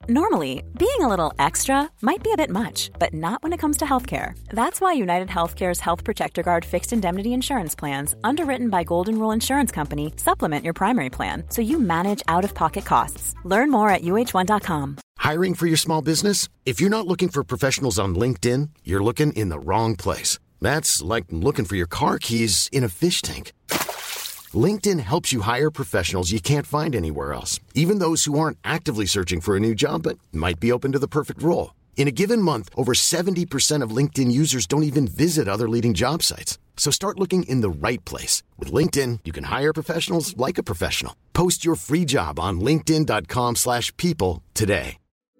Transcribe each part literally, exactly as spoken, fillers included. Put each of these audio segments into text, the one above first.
Normally, being a little extra might be a bit much, but not when it comes to healthcare. That's why United Healthcare's Health Protector Guard fixed indemnity insurance plans, underwritten by Golden Rule Insurance Company, supplement your primary plan so you manage out-of-pocket costs. Learn more at U H one dot com. Hiring for your small business? If you're not looking for professionals on LinkedIn, you're looking in the wrong place. That's like looking for your car keys in a fish tank. LinkedIn helps you hire professionals you can't find anywhere else, even those who aren't actively searching for a new job but might be open to the perfect role. In a given month, over seventy percent of LinkedIn users don't even visit other leading job sites. So start looking in the right place. With LinkedIn, you can hire professionals like a professional. Post your free job on linkedin.com slash people today.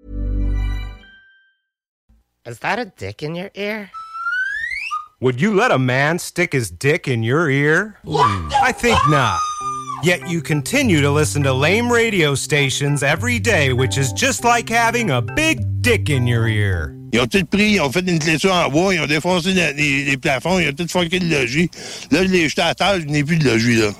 Is that a dick in your ear? Would you let a man stick his dick in your ear? Mm, I think not. Yet you continue to listen to lame radio stations every day, which is just like having a big dick in your ear. Ils ont tout pris, ils ont fait une clôture en bois, ils ont défoncé les, les, les plafonds, ils ont tout fucké le logis. Là, je l'ai jeté à terre, je n'ai plus de logis, là.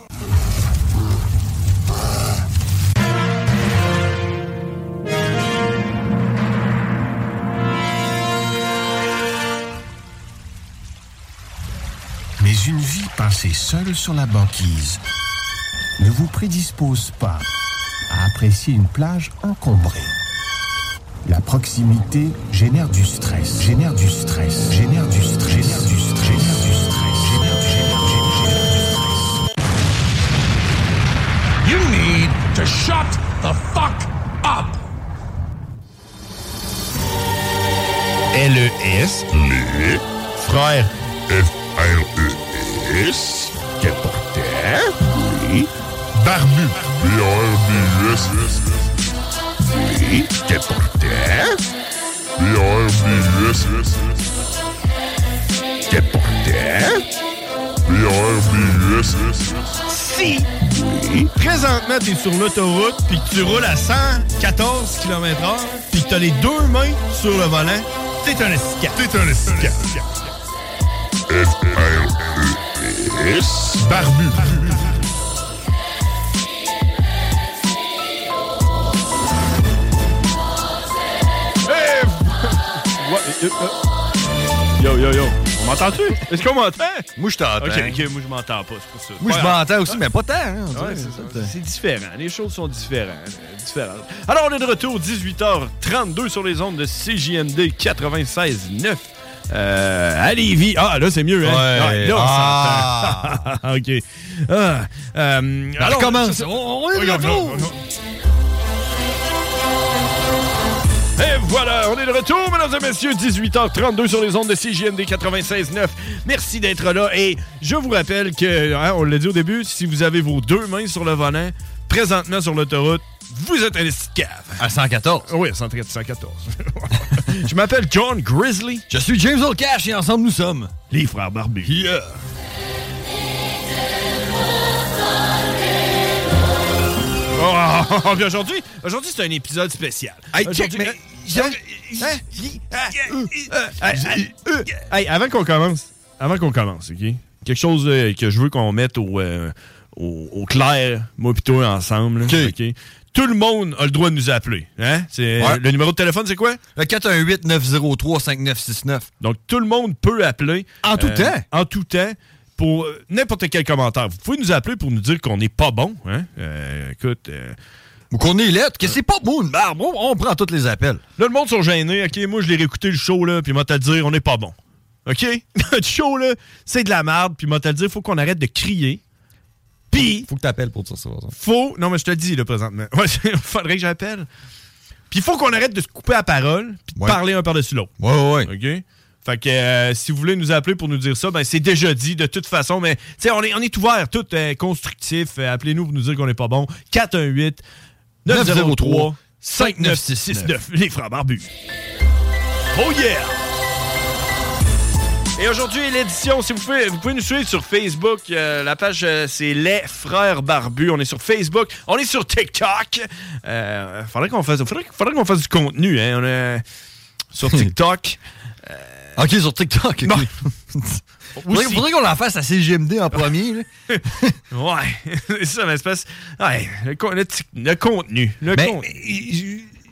Mais une vie passée seule sur la banquise ne vous prédispose pas à apprécier une plage encombrée. La proximité génère du stress, génère du stress, génère du stress, génère du stress, génère du stress, génère du génère, génère du stress. You need to shut the fuck up. L E S, les frères F R E S, quel porteur, oui, barbu, B R B U S, oui, quel porteur, B R B U S, quel porteur, B R B U S, si oui. Présentement t'es sur l'autoroute puis que tu roules à cent quatorze kilomètres heure puis que t'as les deux mains sur le volant, t'es un escap. T'es un escap. F R E S, barbu. Hey! Yo, yo, yo. On m'entend-tu? Est-ce qu'on m'entend? Moi, je t'entends. OK, OK, moi, je m'entends pas, c'est pour ça. Moi, je m'entends aussi, mais pas tant. Hein, ouais, c'est, ça. C'est différent. Les choses sont différentes. différentes. Alors, on est de retour, dix-huit heures trente-deux sur les ondes de C J M D quatre-vingt-seize neuf. Euh, à Lévis. Ah, là, c'est mieux, hein? Ouais. Ouais, là, on ah. s'entend. OK. Ah, euh, alors, commence. On, on est de retour. Et voilà, on est de retour, mesdames et messieurs, dix-huit heures trente-deux sur les ondes de C J M D quatre-vingt-seize neuf. Merci d'être là. Et je vous rappelle que, hein, on l'a dit au début, si vous avez vos deux mains sur le volant, présentement sur l'autoroute, vous êtes un escave. À cent quatorze. Oui, à cent quatorze. Je m'appelle John Grizzly. Je suis James Olcash et ensemble nous sommes les frères barbus. Yeah. Oh, puis aujourd'hui, aujourd'hui, c'est un épisode spécial. Hey, aujourd'hui, mais... Hey, avant qu'on commence, avant qu'on commence, OK? Quelque chose euh, que je veux qu'on mette au, euh, au, au clair, moi pis toi, ensemble. OK. Okay? Tout le monde a le droit de nous appeler. Hein? C'est, ouais. Le numéro de téléphone, c'est quoi? Le quatre un huit neuf zéro trois cinq neuf six neuf. Donc, tout le monde peut appeler. En tout euh, temps? En tout temps. Pour euh, n'importe quel commentaire. Vous pouvez nous appeler pour nous dire qu'on n'est pas bon. Hein? Euh, écoute... Euh, Ou qu'on est lettre, que c'est pas bon une barbe. On, on prend tous les appels. Là, le monde sont gênés. OK, moi, je l'ai réécouté le show, là, puis moi, t'as dire, on n'est pas bon. OK? Notre show, là, c'est de la merde, puis moi, t'as dire, faut qu'on arrête de crier. Puis... Faut que t'appelles pour dire ça. Faut... Non, mais je te le dis, là, présentement. Ouais, il faudrait que j'appelle. Puis il faut qu'on arrête de se couper la parole, puis de ouais. parler un par-dessus l'autre. Ouais, ouais, ouais. OK? Fait que euh, si vous voulez nous appeler pour nous dire ça, ben c'est déjà dit de toute façon. Mais tu sais, on est, on est ouvert, tout euh, constructif. Euh, appelez-nous pour nous dire qu'on n'est pas bon. quatre un huit neuf zéro trois cinq neuf six neuf. Les frères barbus. Oh yeah! Et aujourd'hui, l'édition, si vous pouvez, vous pouvez nous suivre sur Facebook. Euh, la page, euh, c'est Les Frères Barbus. On est sur Facebook. On est sur TikTok. Euh, faudrait qu'on fasse, faudrait, faudrait qu'on fasse du contenu. Hein. On est sur TikTok. euh, OK, sur TikTok. Okay. faudrait, faudrait qu'on la fasse à C G M D en premier. Là. Ouais, c'est ça, mais c'est pas... Ouais, le, le, le contenu. Le ben, contenu.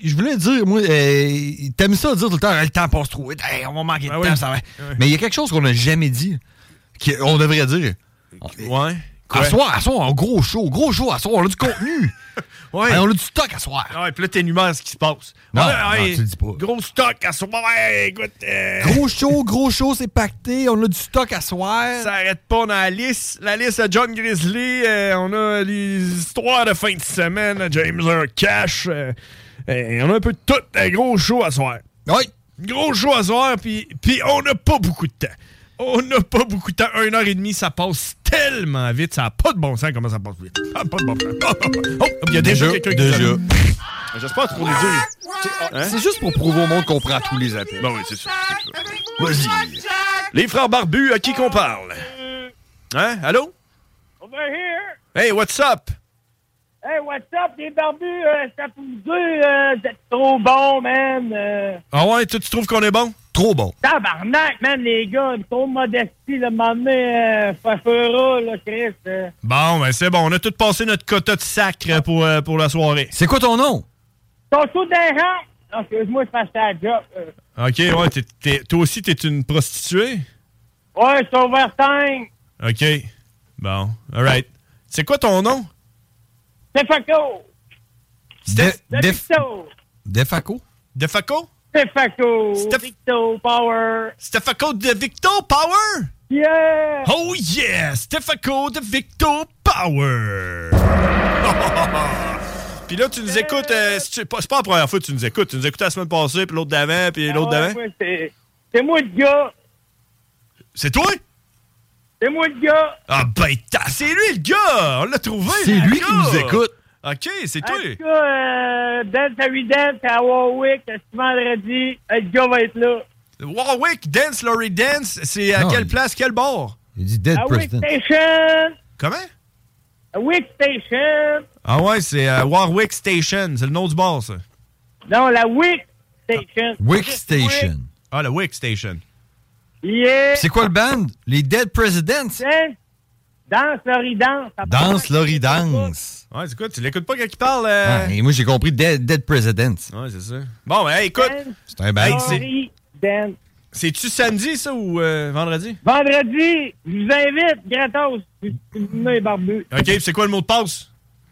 je voulais dire, moi, euh, t'aimes ça dire tout le temps, le temps passe trop vite, hey, on va manquer de ah temps, oui. ça va. Ouais. Mais il y a quelque chose qu'on n'a jamais dit, qu'on devrait dire. Ouais. À soir, à soir, un gros show, gros show, à soir, on a du contenu. Ouais. Hey, on a du stock à soir. Ouais, puis là, t'énumères ce qui se passe. Non, ouais, non, ouais, tu le dis pas. Gros stock à soir. Ouais, écoute. euh, Gros show, gros show, c'est pacté, on a du stock à soir. Ça arrête pas, on a la liste. La liste de John Grizzly. euh, on a les histoires de fin de semaine. James Earl Cash. Euh, euh, on a un peu de tout. Un gros show à soir. Oui. Gros show à soir, puis on n'a pas beaucoup de temps. On n'a pas beaucoup de temps. Une heure et demie, ça passe tellement vite. Ça n'a pas de bon sens comment ça passe vite. Ça n'a pas de bon sens. Oh, il y a déjà, Déjà, quelqu'un qui déjà. sonne. J'espère pour les dire. Hein? C'est juste pour prouver au monde qu'on prend tous les appels. Ben oui, c'est ça. c'est ça. Vas-y. Les frères barbus, à qui qu'on parle? Hein? Allô? Over here. Hey, what's up? Hey, what's up, les barbus? Euh, ça pour vous deux, euh, vous êtes trop bons, man. Euh, Ah ouais, toi, tu trouves qu'on est bon? Trop bon. tabarnak, man, les gars. Trop de modestie, le moment donné, euh, Fafura, là, Chris. Euh. Bon, ben c'est bon. On a tout passé notre quota de sacre pour, euh, pour la soirée. C'est quoi ton nom? Ton saut d'un rang? Non, excuse-moi, je passe ta job. Euh. OK, ouais. T'es, t'es, toi aussi, t'es une prostituée? Ouais, c'est overtime. OK. Bon, all right. C'est quoi ton nom? Stefaco. Def- De Def- Victo. Defaco? Defaco? Stefaco. Steph- Victo Power. Stefaco de Victo Power? Yeah. Oh yeah! Stefaco de Victo Power! Puis là, tu nous écoutes... euh, c'est pas c'est pas la première fois que tu nous écoutes. Tu nous écoutes la semaine passée, puis l'autre d'avant, puis l'autre Ah ouais, d'avant. ouais, c'est, c'est moi le gars. C'est toi? C'est moi le gars. Ah ben, t'as- c'est lui le gars! On l'a trouvé! C'est le lui gars. qui nous écoute. OK, c'est En toi! tout cas, euh, Dance à Dance à Warwick, ce vendredi, le gars va être là. Warwick Dance, Laurie Dance, c'est à Non, quelle il- place, quel bar? Il dit Dead À Wick President. Station. Comment? À Wick Station. Ah ouais, c'est euh, Warwick Station, c'est le nom du bar, ça. Non, la Wick Station. Wick Station. Ah, le Wick Station. Yeah. C'est quoi le band? Les Dead Presidents? Dance, Danse, Laurie, danse. Danse, Laurie, danse. Ouais, c'est quoi? Tu l'écoutes pas quand il parle? Euh... Ah, et moi, j'ai compris Dead, Dead Presidents. Ouais, c'est ça. Bon, ben, hey, écoute. Dance, C'est un band. Hey, c'est- Laurie, dance. C'est-tu samedi, ça, ou euh, vendredi? Vendredi, je vous invite, gratos. Vous les barbus. OK, puis c'est quoi le mot de passe?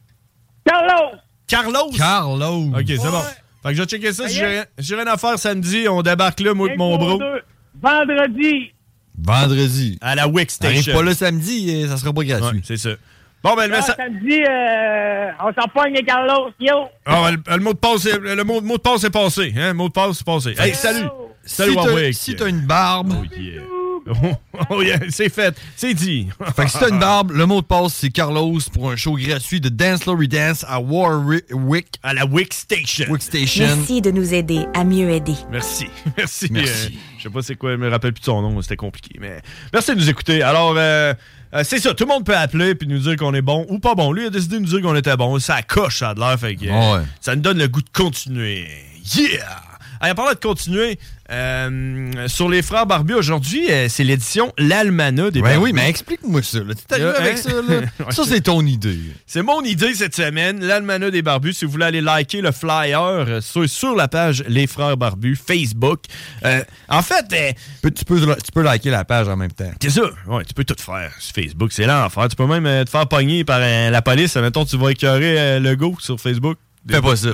Carlos. Carlos? Carlos. OK, c'est bon. Fait que je vais checker ça. Si j'ai rien- si j'ai rien à faire samedi, on débarque là, moi et mon bro. Vendredi. Vendredi. À la Wick T'arrives Station. pas là samedi, ça sera pas gratuit. Ouais, c'est ça. Bon, ben, le Ah, message... samedi, euh, on s'en pogne les Carlos. Yo. Ah, le, le mot de passe, est- le mot, mot de passe est passé. Hein? Le mot de passe est passé. Hey, salut! Salut, Si t'as- Warwick. si t'as une barbe, Oh, yeah. Oh, yeah, c'est fait. C'est dit. fait que si t'as une barbe, le mot de passe, c'est Carlos pour un show gratuit de Dance Laurie Dance à Warwick. À la Wick Station. Wick Station. Merci de nous aider à mieux aider. Merci. Merci. Merci. Euh, je sais pas c'est quoi, je me rappelle plus de son nom, c'était compliqué. Mais merci de nous écouter. Alors, euh, euh, c'est ça, tout le monde peut appeler puis nous dire qu'on est bon ou pas bon. Lui, il a décidé de nous dire qu'on était bon. Ça coche, ça a de l'air. Fait que, euh, Ouais. ça nous donne le goût de continuer. Yeah! Allez, en parlant de continuer, euh, sur les frères barbus, aujourd'hui, euh, c'est l'édition L'Almanach des Ben barbus. oui, mais explique-moi ça. Là. T'es arrivé Là, avec hein? ça, là. Ça, c'est ton idée. C'est mon idée cette semaine, l'Almanach des barbus. Si vous voulez aller liker le flyer euh, sur, sur la page Les Frères Barbus, Facebook. Euh, en fait, euh, Peux- Tu peux, tu peux liker la page en même temps. c'est ça. Ouais, tu peux tout faire sur Facebook. C'est l'enfer. Tu peux même euh, te faire pogner par euh, la police. Mettons, tu vas écœurer euh, le go sur Facebook. Fais pas ça.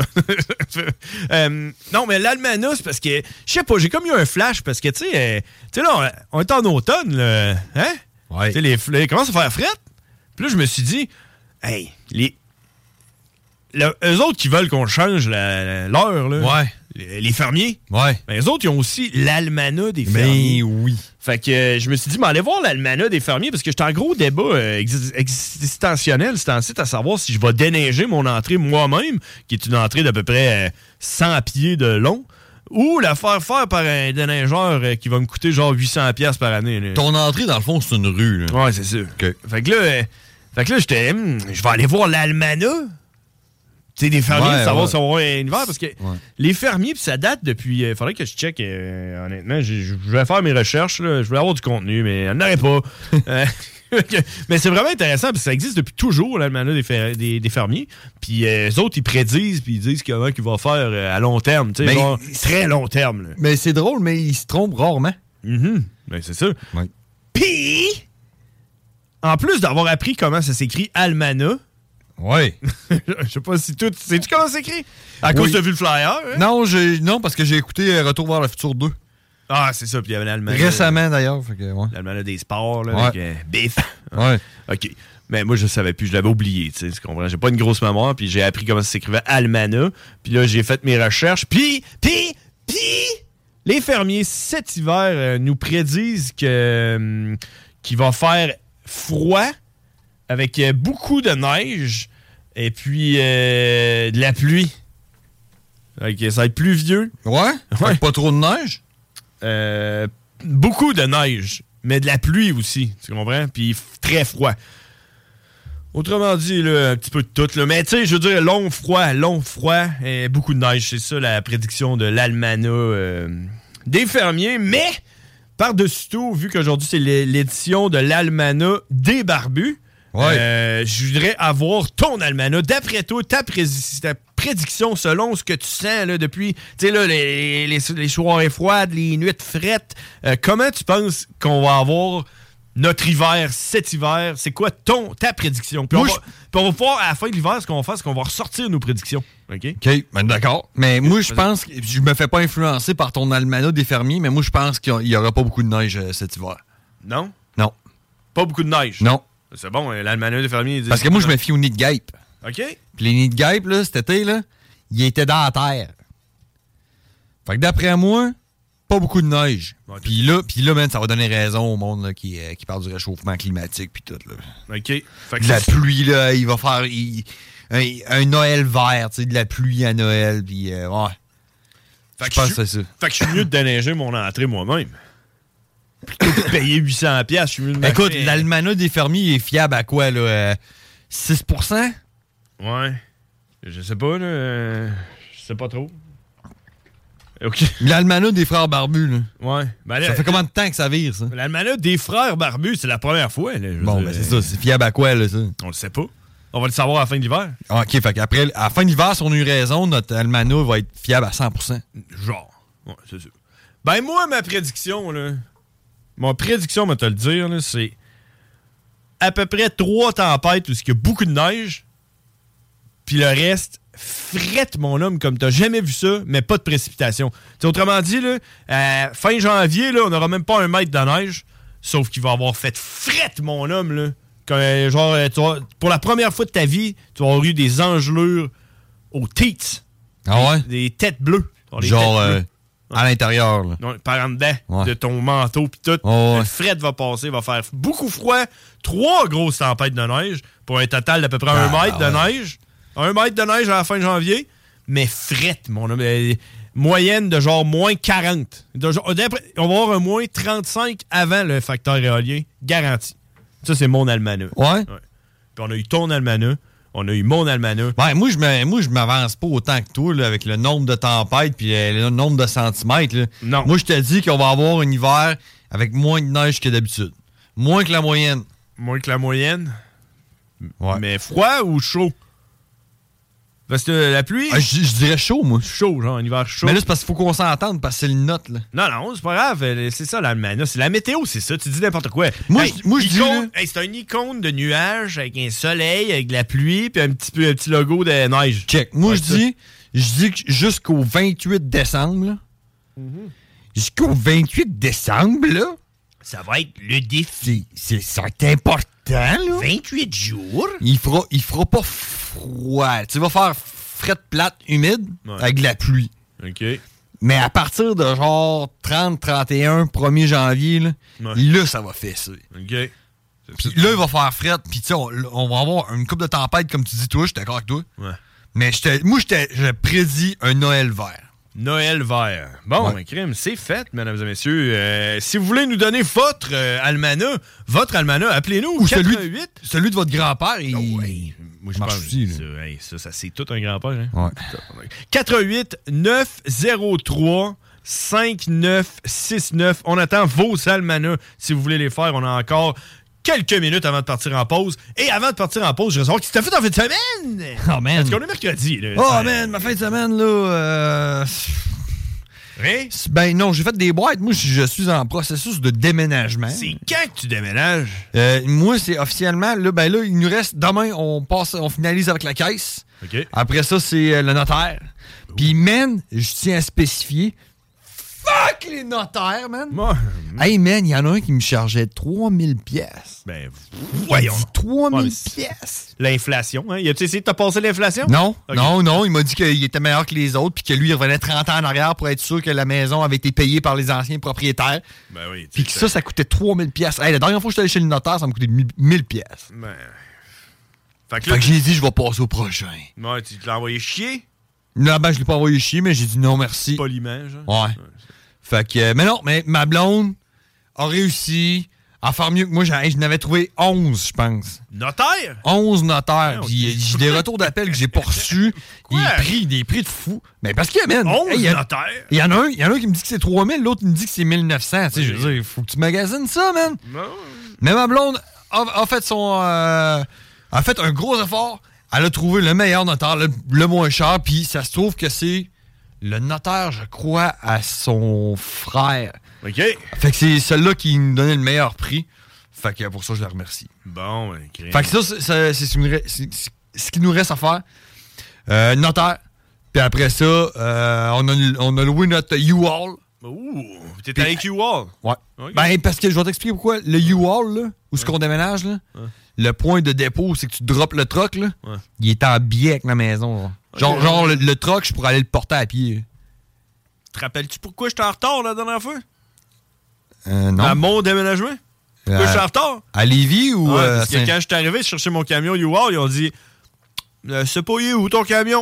Euh, non, mais l'Almanach, c'est parce que, je sais pas, j'ai comme eu un flash parce que, tu sais, euh, tu sais, là, on, on est en automne, là, hein? Ouais. Tu sais, les, les, il commence à faire fret. Puis là, je me suis dit, hey, les. Le, eux autres qui veulent qu'on change la- la- l'heure, là. Ouais. Les, les fermiers. Ouais. Ben, eux autres, ils ont aussi l'Almanach des fermiers. Mais oui. Fait que euh, je me suis dit, mais allez voir l'Almanach des fermiers parce que j'étais en gros débat euh, exi- existentionnel, c'est ensuite à savoir si je vais déneiger mon entrée moi-même, qui est une entrée d'à peu près euh, cent pieds de long, ou la faire faire par un déneigeur euh, qui va me coûter genre huit cents piastres par année. Là. Ton entrée, dans le fond, c'est une rue. Là. Ouais, c'est sûr. Fait que là, euh, fait que là j'étais, hum, je vais aller voir l'Almanach. Tu sais, des fermiers, Ouais, de savoir ouais. si on va avoir un hiver, parce que Ouais. les fermiers, puis ça date depuis... Il faudrait que je check, euh, honnêtement. j'ai- Je vais faire mes recherches, là. Je voulais avoir du contenu, mais il n'y en aurait pas. Euh, Mais c'est vraiment intéressant, parce que ça existe depuis toujours, l'almanach des, fer- des, des fermiers. Puis euh, eux autres, ils prédisent, puis ils disent comment qu'ils vont faire euh, à long terme. Tu sais, genre, très long terme. Là. Mais c'est drôle, mais ils se trompent rarement. Mm-hmm. Ben, c'est ça. Oui. Puis, en plus d'avoir appris comment ça s'écrit almanach, ouais. Je sais pas si tout. Sais-tu comment ça s'écrit? À cause oui. de vu le flyer? Hein? Non, j'ai, non, parce que j'ai écouté Retour vers le futur deux. Ah, c'est ça. Puis il y avait l'almanach. Récemment, d'ailleurs. Fait que, ouais. L'almanach des sports, là, ouais. avec euh, Biff. Ouais. OK. Mais moi, je savais plus. Je l'avais oublié, tu sais. Tu comprends? J'ai pas une grosse mémoire. Puis j'ai appris comment ça s'écrivait almanach. Puis là, j'ai fait mes recherches. Puis, puis, puis, les fermiers, cet hiver, euh, nous prédisent que, euh, qu'il va faire froid avec euh, beaucoup de neige et puis euh, de la pluie. OK, ça va être pluvieux. Ouais? ouais. Pas trop de neige? Euh, beaucoup de neige, mais de la pluie aussi, tu comprends? Puis f- très froid. Autrement dit, là, un petit peu de tout. Là. Mais tu sais, je veux dire, long, froid, long, froid, et beaucoup de neige. C'est ça la prédiction de l'almanach euh, des fermiers. Mais, par-dessus tout, vu qu'aujourd'hui, c'est l'édition de l'almanach des barbus, ouais. euh, je voudrais avoir ton almanach. D'après toi, ta, pré- ta prédiction selon ce que tu sens là, depuis tu sais, là, les, les, les soirées froides, les nuits frettes, euh, comment tu penses qu'on va avoir notre hiver, cet hiver? C'est quoi ton, ta prédiction? Puis on, va, je... puis on va pouvoir, à la fin de l'hiver, ce qu'on va faire, c'est qu'on va ressortir nos prédictions. OK? OK, ben d'accord. Mais moi, je pense que je me fais pas influencer par ton almanach des fermiers, mais moi, je pense qu'il y aura pas beaucoup de neige euh, cet hiver. Non? Non. Pas beaucoup de neige? Non. C'est bon, l'almanach des fermiers... Parce que moi, je me fie aux nids de guêpes. OK. Puis les nids de guêpes, là, cet été, là, ils étaient dans la terre. Fait que d'après moi, pas beaucoup de neige. Okay. Puis là, puis là, man, ça va donner raison au monde là, qui, euh, qui parle du réchauffement climatique puis tout. Là. OK. Fait que de la pluie, là, il va faire il, un, un Noël vert, tu sais, de la pluie à Noël, puis euh, ouais. Fait je pense que c'est ça. Fait que je suis mieux de déneiger mon entrée moi-même. Plutôt que de payer huit cents dollars, je suis mieux de m'acheter... Écoute, l'almanach des fermiers est fiable à quoi, là? Euh, six pour cent? Ouais. Je sais pas, là. Euh, je sais pas trop. OK. L'almanach des frères barbus, là. Ouais. Ben là, ça fait combien de temps que ça vire, ça? L'almanach des frères barbus, c'est la première fois, là. Bon, ben c'est ça. C'est fiable à quoi, là, ça? On le sait pas. On va le savoir à la fin de l'hiver. OK, fait qu'après, à la fin de l'hiver, si on a eu raison, notre almanach va être fiable à cent pour cent. Genre. Ouais, c'est sûr. Ben moi, ma prédiction, là... Ma prédiction, on va te le dire, là, c'est à peu près trois tempêtes où il y a beaucoup de neige, puis le reste, frette, mon homme, comme t'as jamais vu ça, mais pas de précipitation. T'sais, autrement dit, là, euh, fin janvier, là, on n'aura même pas un mètre de neige, sauf qu'il va avoir fait frette, mon homme, là. Quand, genre, tu vas, pour la première fois de ta vie, tu vas avoir eu des engelures aux teats. Ah ouais? Des, des têtes bleues. Genre... Têtes bleues. À l'intérieur, là. Non, par en dedans ouais. de ton manteau pis tout. Oh, ouais. Le fret va passer, va faire beaucoup froid. Trois grosses tempêtes de neige pour un total d'à peu près ah, un mètre ah, de ouais. neige. Un mètre de neige à la fin de janvier. Mais fret, mon homme. Euh, moyenne de genre moins quarante. De genre, on va avoir un moins trente-cinq avant le facteur éolien. Garanti. Ça, c'est mon almanach. Ouais. ouais. Puis on a eu ton almanach. On a eu mon almanach. Ouais, moi, je me, moi, je m'avance pas autant que toi, là, avec le nombre de tempêtes puis euh, le nombre de centimètres. Là. Non. Moi, je te dis qu'on va avoir un hiver avec moins de neige que d'habitude. Moins que la moyenne. Moins que la moyenne? Ouais. Mais froid ou chaud? Parce que la pluie... Ah, je, je dirais chaud, moi. Chaud, genre, un hiver chaud. Mais là, c'est parce qu'il faut qu'on s'entende, parce que c'est le note, là. Non, non, c'est pas grave. C'est ça, l'almanach. C'est la météo, c'est ça. Tu dis n'importe quoi. Moi, hey, je, moi, je dis... Hey, c'est un icône de nuages avec un soleil, avec de la pluie, puis un petit, peu, un petit logo de neige. Check. Moi, ouais, je dis... Je dis que jusqu'au vingt-huit décembre, là... Mm-hmm. Jusqu'au vingt-huit décembre, là... Ça va être le défi. C'est, c'est, c'est important, là. vingt-huit jours. Il fera, il fera pas froid. Tu vas faire frette plate, humide, ouais. avec de la pluie. OK. Mais à partir de genre trente, trente et un, premier janvier, là, ouais. là ça va fesser. OK. Puis là, il va faire frette. Puis tu sais, on, on va avoir une couple de tempêtes, comme tu dis, toi. Je suis d'accord avec toi. Ouais. Mais j'étais, moi, j'étais, je prédis un Noël vert. Noël vert. Bon, ouais. crime, c'est fait, mesdames et messieurs. Euh, si vous voulez nous donner votre euh, almanach, votre almanach, appelez-nous. Ou celui de, celui de votre grand-père. Il... Oh, ouais. Moi, je pense aussi. Ça, hey, ça, ça c'est tout un grand-père. Hein? Ouais. quatre un huit neuf zéro trois cinq neuf six neuf. On attend vos almanachs. Si vous voulez les faire, on a encore quelques minutes avant de partir en pause. Et avant de partir en pause, je veux savoir ce que tu t'as fait en fin de semaine. Oh, man. Parce qu'on est mercredi. Là. Oh, man, ma fin de semaine, là... Euh... Hein? Ben non, j'ai fait des boîtes. Moi, je suis en processus de déménagement. C'est quand que tu déménages? Euh, moi, c'est officiellement... Là, ben là, il nous reste... Demain, on passe, on finalise avec la caisse. Okay. Après ça, c'est euh, le notaire. Puis, man, je tiens à spécifier... Fuck les notaires, man! Moi, hey, man, il y en a un qui me chargeait trois mille pièces. Ben, voyons. trois mille Ouais, pièces. L'inflation, hein? Y a-tu essayé de te passer l'inflation? Non, Okay. non, non. Il m'a dit qu'il était meilleur que les autres puis que lui, il revenait trente ans en arrière pour être sûr que la maison avait été payée par les anciens propriétaires. Ben oui. Puis que ça, ça coûtait trois mille pièces. Hey, la dernière fois que je suis allé chez le notaire, ça me coûtait mille pièces. Ben... Fait que, Fait là, que j'ai dit, je vais passer au prochain. Ouais, tu l'as envoyé chier? Non, ben, je l'ai pas envoyé chier, mais j'ai dit non, merci. Poliment, genre. Ouais. Fait que, euh, mais non, mais ma blonde a réussi à faire mieux que moi. J'en je n'avais trouvé onze, je pense. Notaire? onze notaires. Ouais, Puis euh, j'ai des retours d'appel que j'ai pas reçus. Des prix, des prix de fou. Mais parce que, man. onze hey, y a, notaires? Il y en a un, il y en a un qui me dit que c'est trois mille, l'autre il me dit que c'est mille neuf cents. Tu sais, je veux dire, faut que tu magasines ça, man. Non. Mais ma blonde a, a fait son. Euh, a fait un gros effort. Elle a trouvé le meilleur notaire, le, le moins cher. Puis ça se trouve que c'est le notaire, je crois, à son frère. OK. Fait que c'est celui-là qui nous donnait le meilleur prix. Fait que pour ça, je le remercie. Bon, ben, crème. Fait que ça, c'est, c'est, c'est, ce qui nous re- c'est ce qui nous reste à faire. Euh, notaire. Puis après ça, euh, on, a, on a loué notre U-Haul. Ouh, t'es avec U-Haul? Ouais. Okay. Ben, parce que je vais t'expliquer pourquoi. Le U-Haul, là, où ce qu'on déménage, là, ouais. le point de dépôt, c'est que tu droppes le truck, là, ouais. il est en biais avec la maison. Là. Genre, okay. genre le, le truck, je pourrais aller le porter à pied. Te rappelles-tu pourquoi j'étais en retard la dernière fois? Euh, non. À mon déménagement? Pourquoi Euh, j'étais en retard? À Lévis ou... Ouais, euh, parce que Saint- quand je suis arrivé chercher mon camion U-Haul, ils ont dit euh, c'est pas il est où ton camion?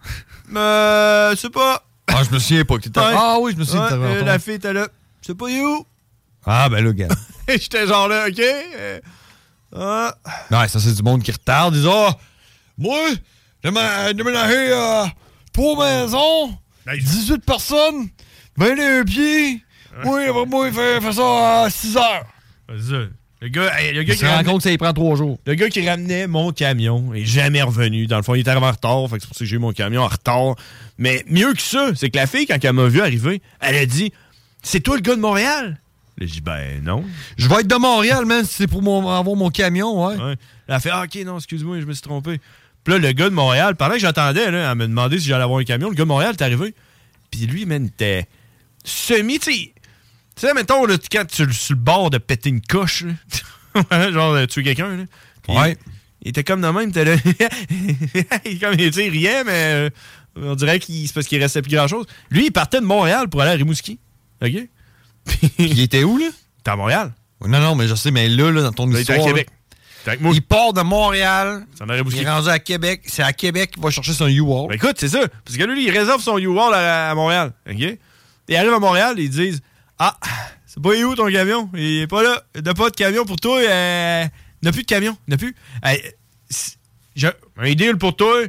euh, c'est pas. Ah, je me souviens pas que t'étais... Ouais. Ah oui, je me souviens Ouais, que t'étais en euh, retard. la fille était là. C'est pas il est où? Ah, ben là, gars. J'étais genre là, OK? Euh, ah. Ouais, ça, c'est du monde qui retarde. Ils disent, ah, moi, j'ai déménagé euh, trois maisons, dix-huit personnes, vingt et un pieds. Oui, après moi, il fait, fait ça à six heures. C'est ça. Le gars, hey, le gars Il qui se rend ramenait, compte que ça y prend trois jours. le gars qui ramenait mon camion est jamais revenu. Dans le fond, il est arrivé en retard. Fait que c'est pour ça que j'ai eu mon camion en retard. Mais mieux que ça, c'est que la fille, quand elle m'a vu arriver, elle a dit c'est toi le gars de Montréal? Là, j'ai dit ben non. Je vais être de Montréal, man, si c'est pour mon, avoir mon camion, ouais. Ouais. Elle a fait ah, OK, non, excuse-moi, je me suis trompé. Puis là, le gars de Montréal, pendant que j'attendais, là, elle me demandait si j'allais avoir un camion. Le gars de Montréal est arrivé. Puis lui, man, il était semi, tu sais. Tu sais, mettons, là, quand tu es sur le bord de péter une coche, là, genre de tuer quelqu'un, là. Puis Ouais. Il était comme de même, il était là. il, comme, tu sais, il riait, mais euh, on dirait qu'il c'est parce qu'il restait plus grand-chose. Lui, il partait de Montréal pour aller à Rimouski. OK? Puis il était où, là? Il était à Montréal. Non, non, mais je sais, mais là, là dans ton Là, il était histoire... à Québec. là, Il était avec moi. il part de Montréal, Ça en a il Rimouski. est rendu à Québec. C'est à Québec qu'il va chercher son U-Haul. Ben écoute, c'est ça. Parce que lui, il réserve son U-Haul à, à Montréal. OK? Et il arrive à Montréal, ils disent ah, c'est pas où ton camion? Il est pas là. Il n'a pas de camion pour toi. Euh, il n'a plus de camion. Il n'a plus. Euh, j'ai un deal pour toi.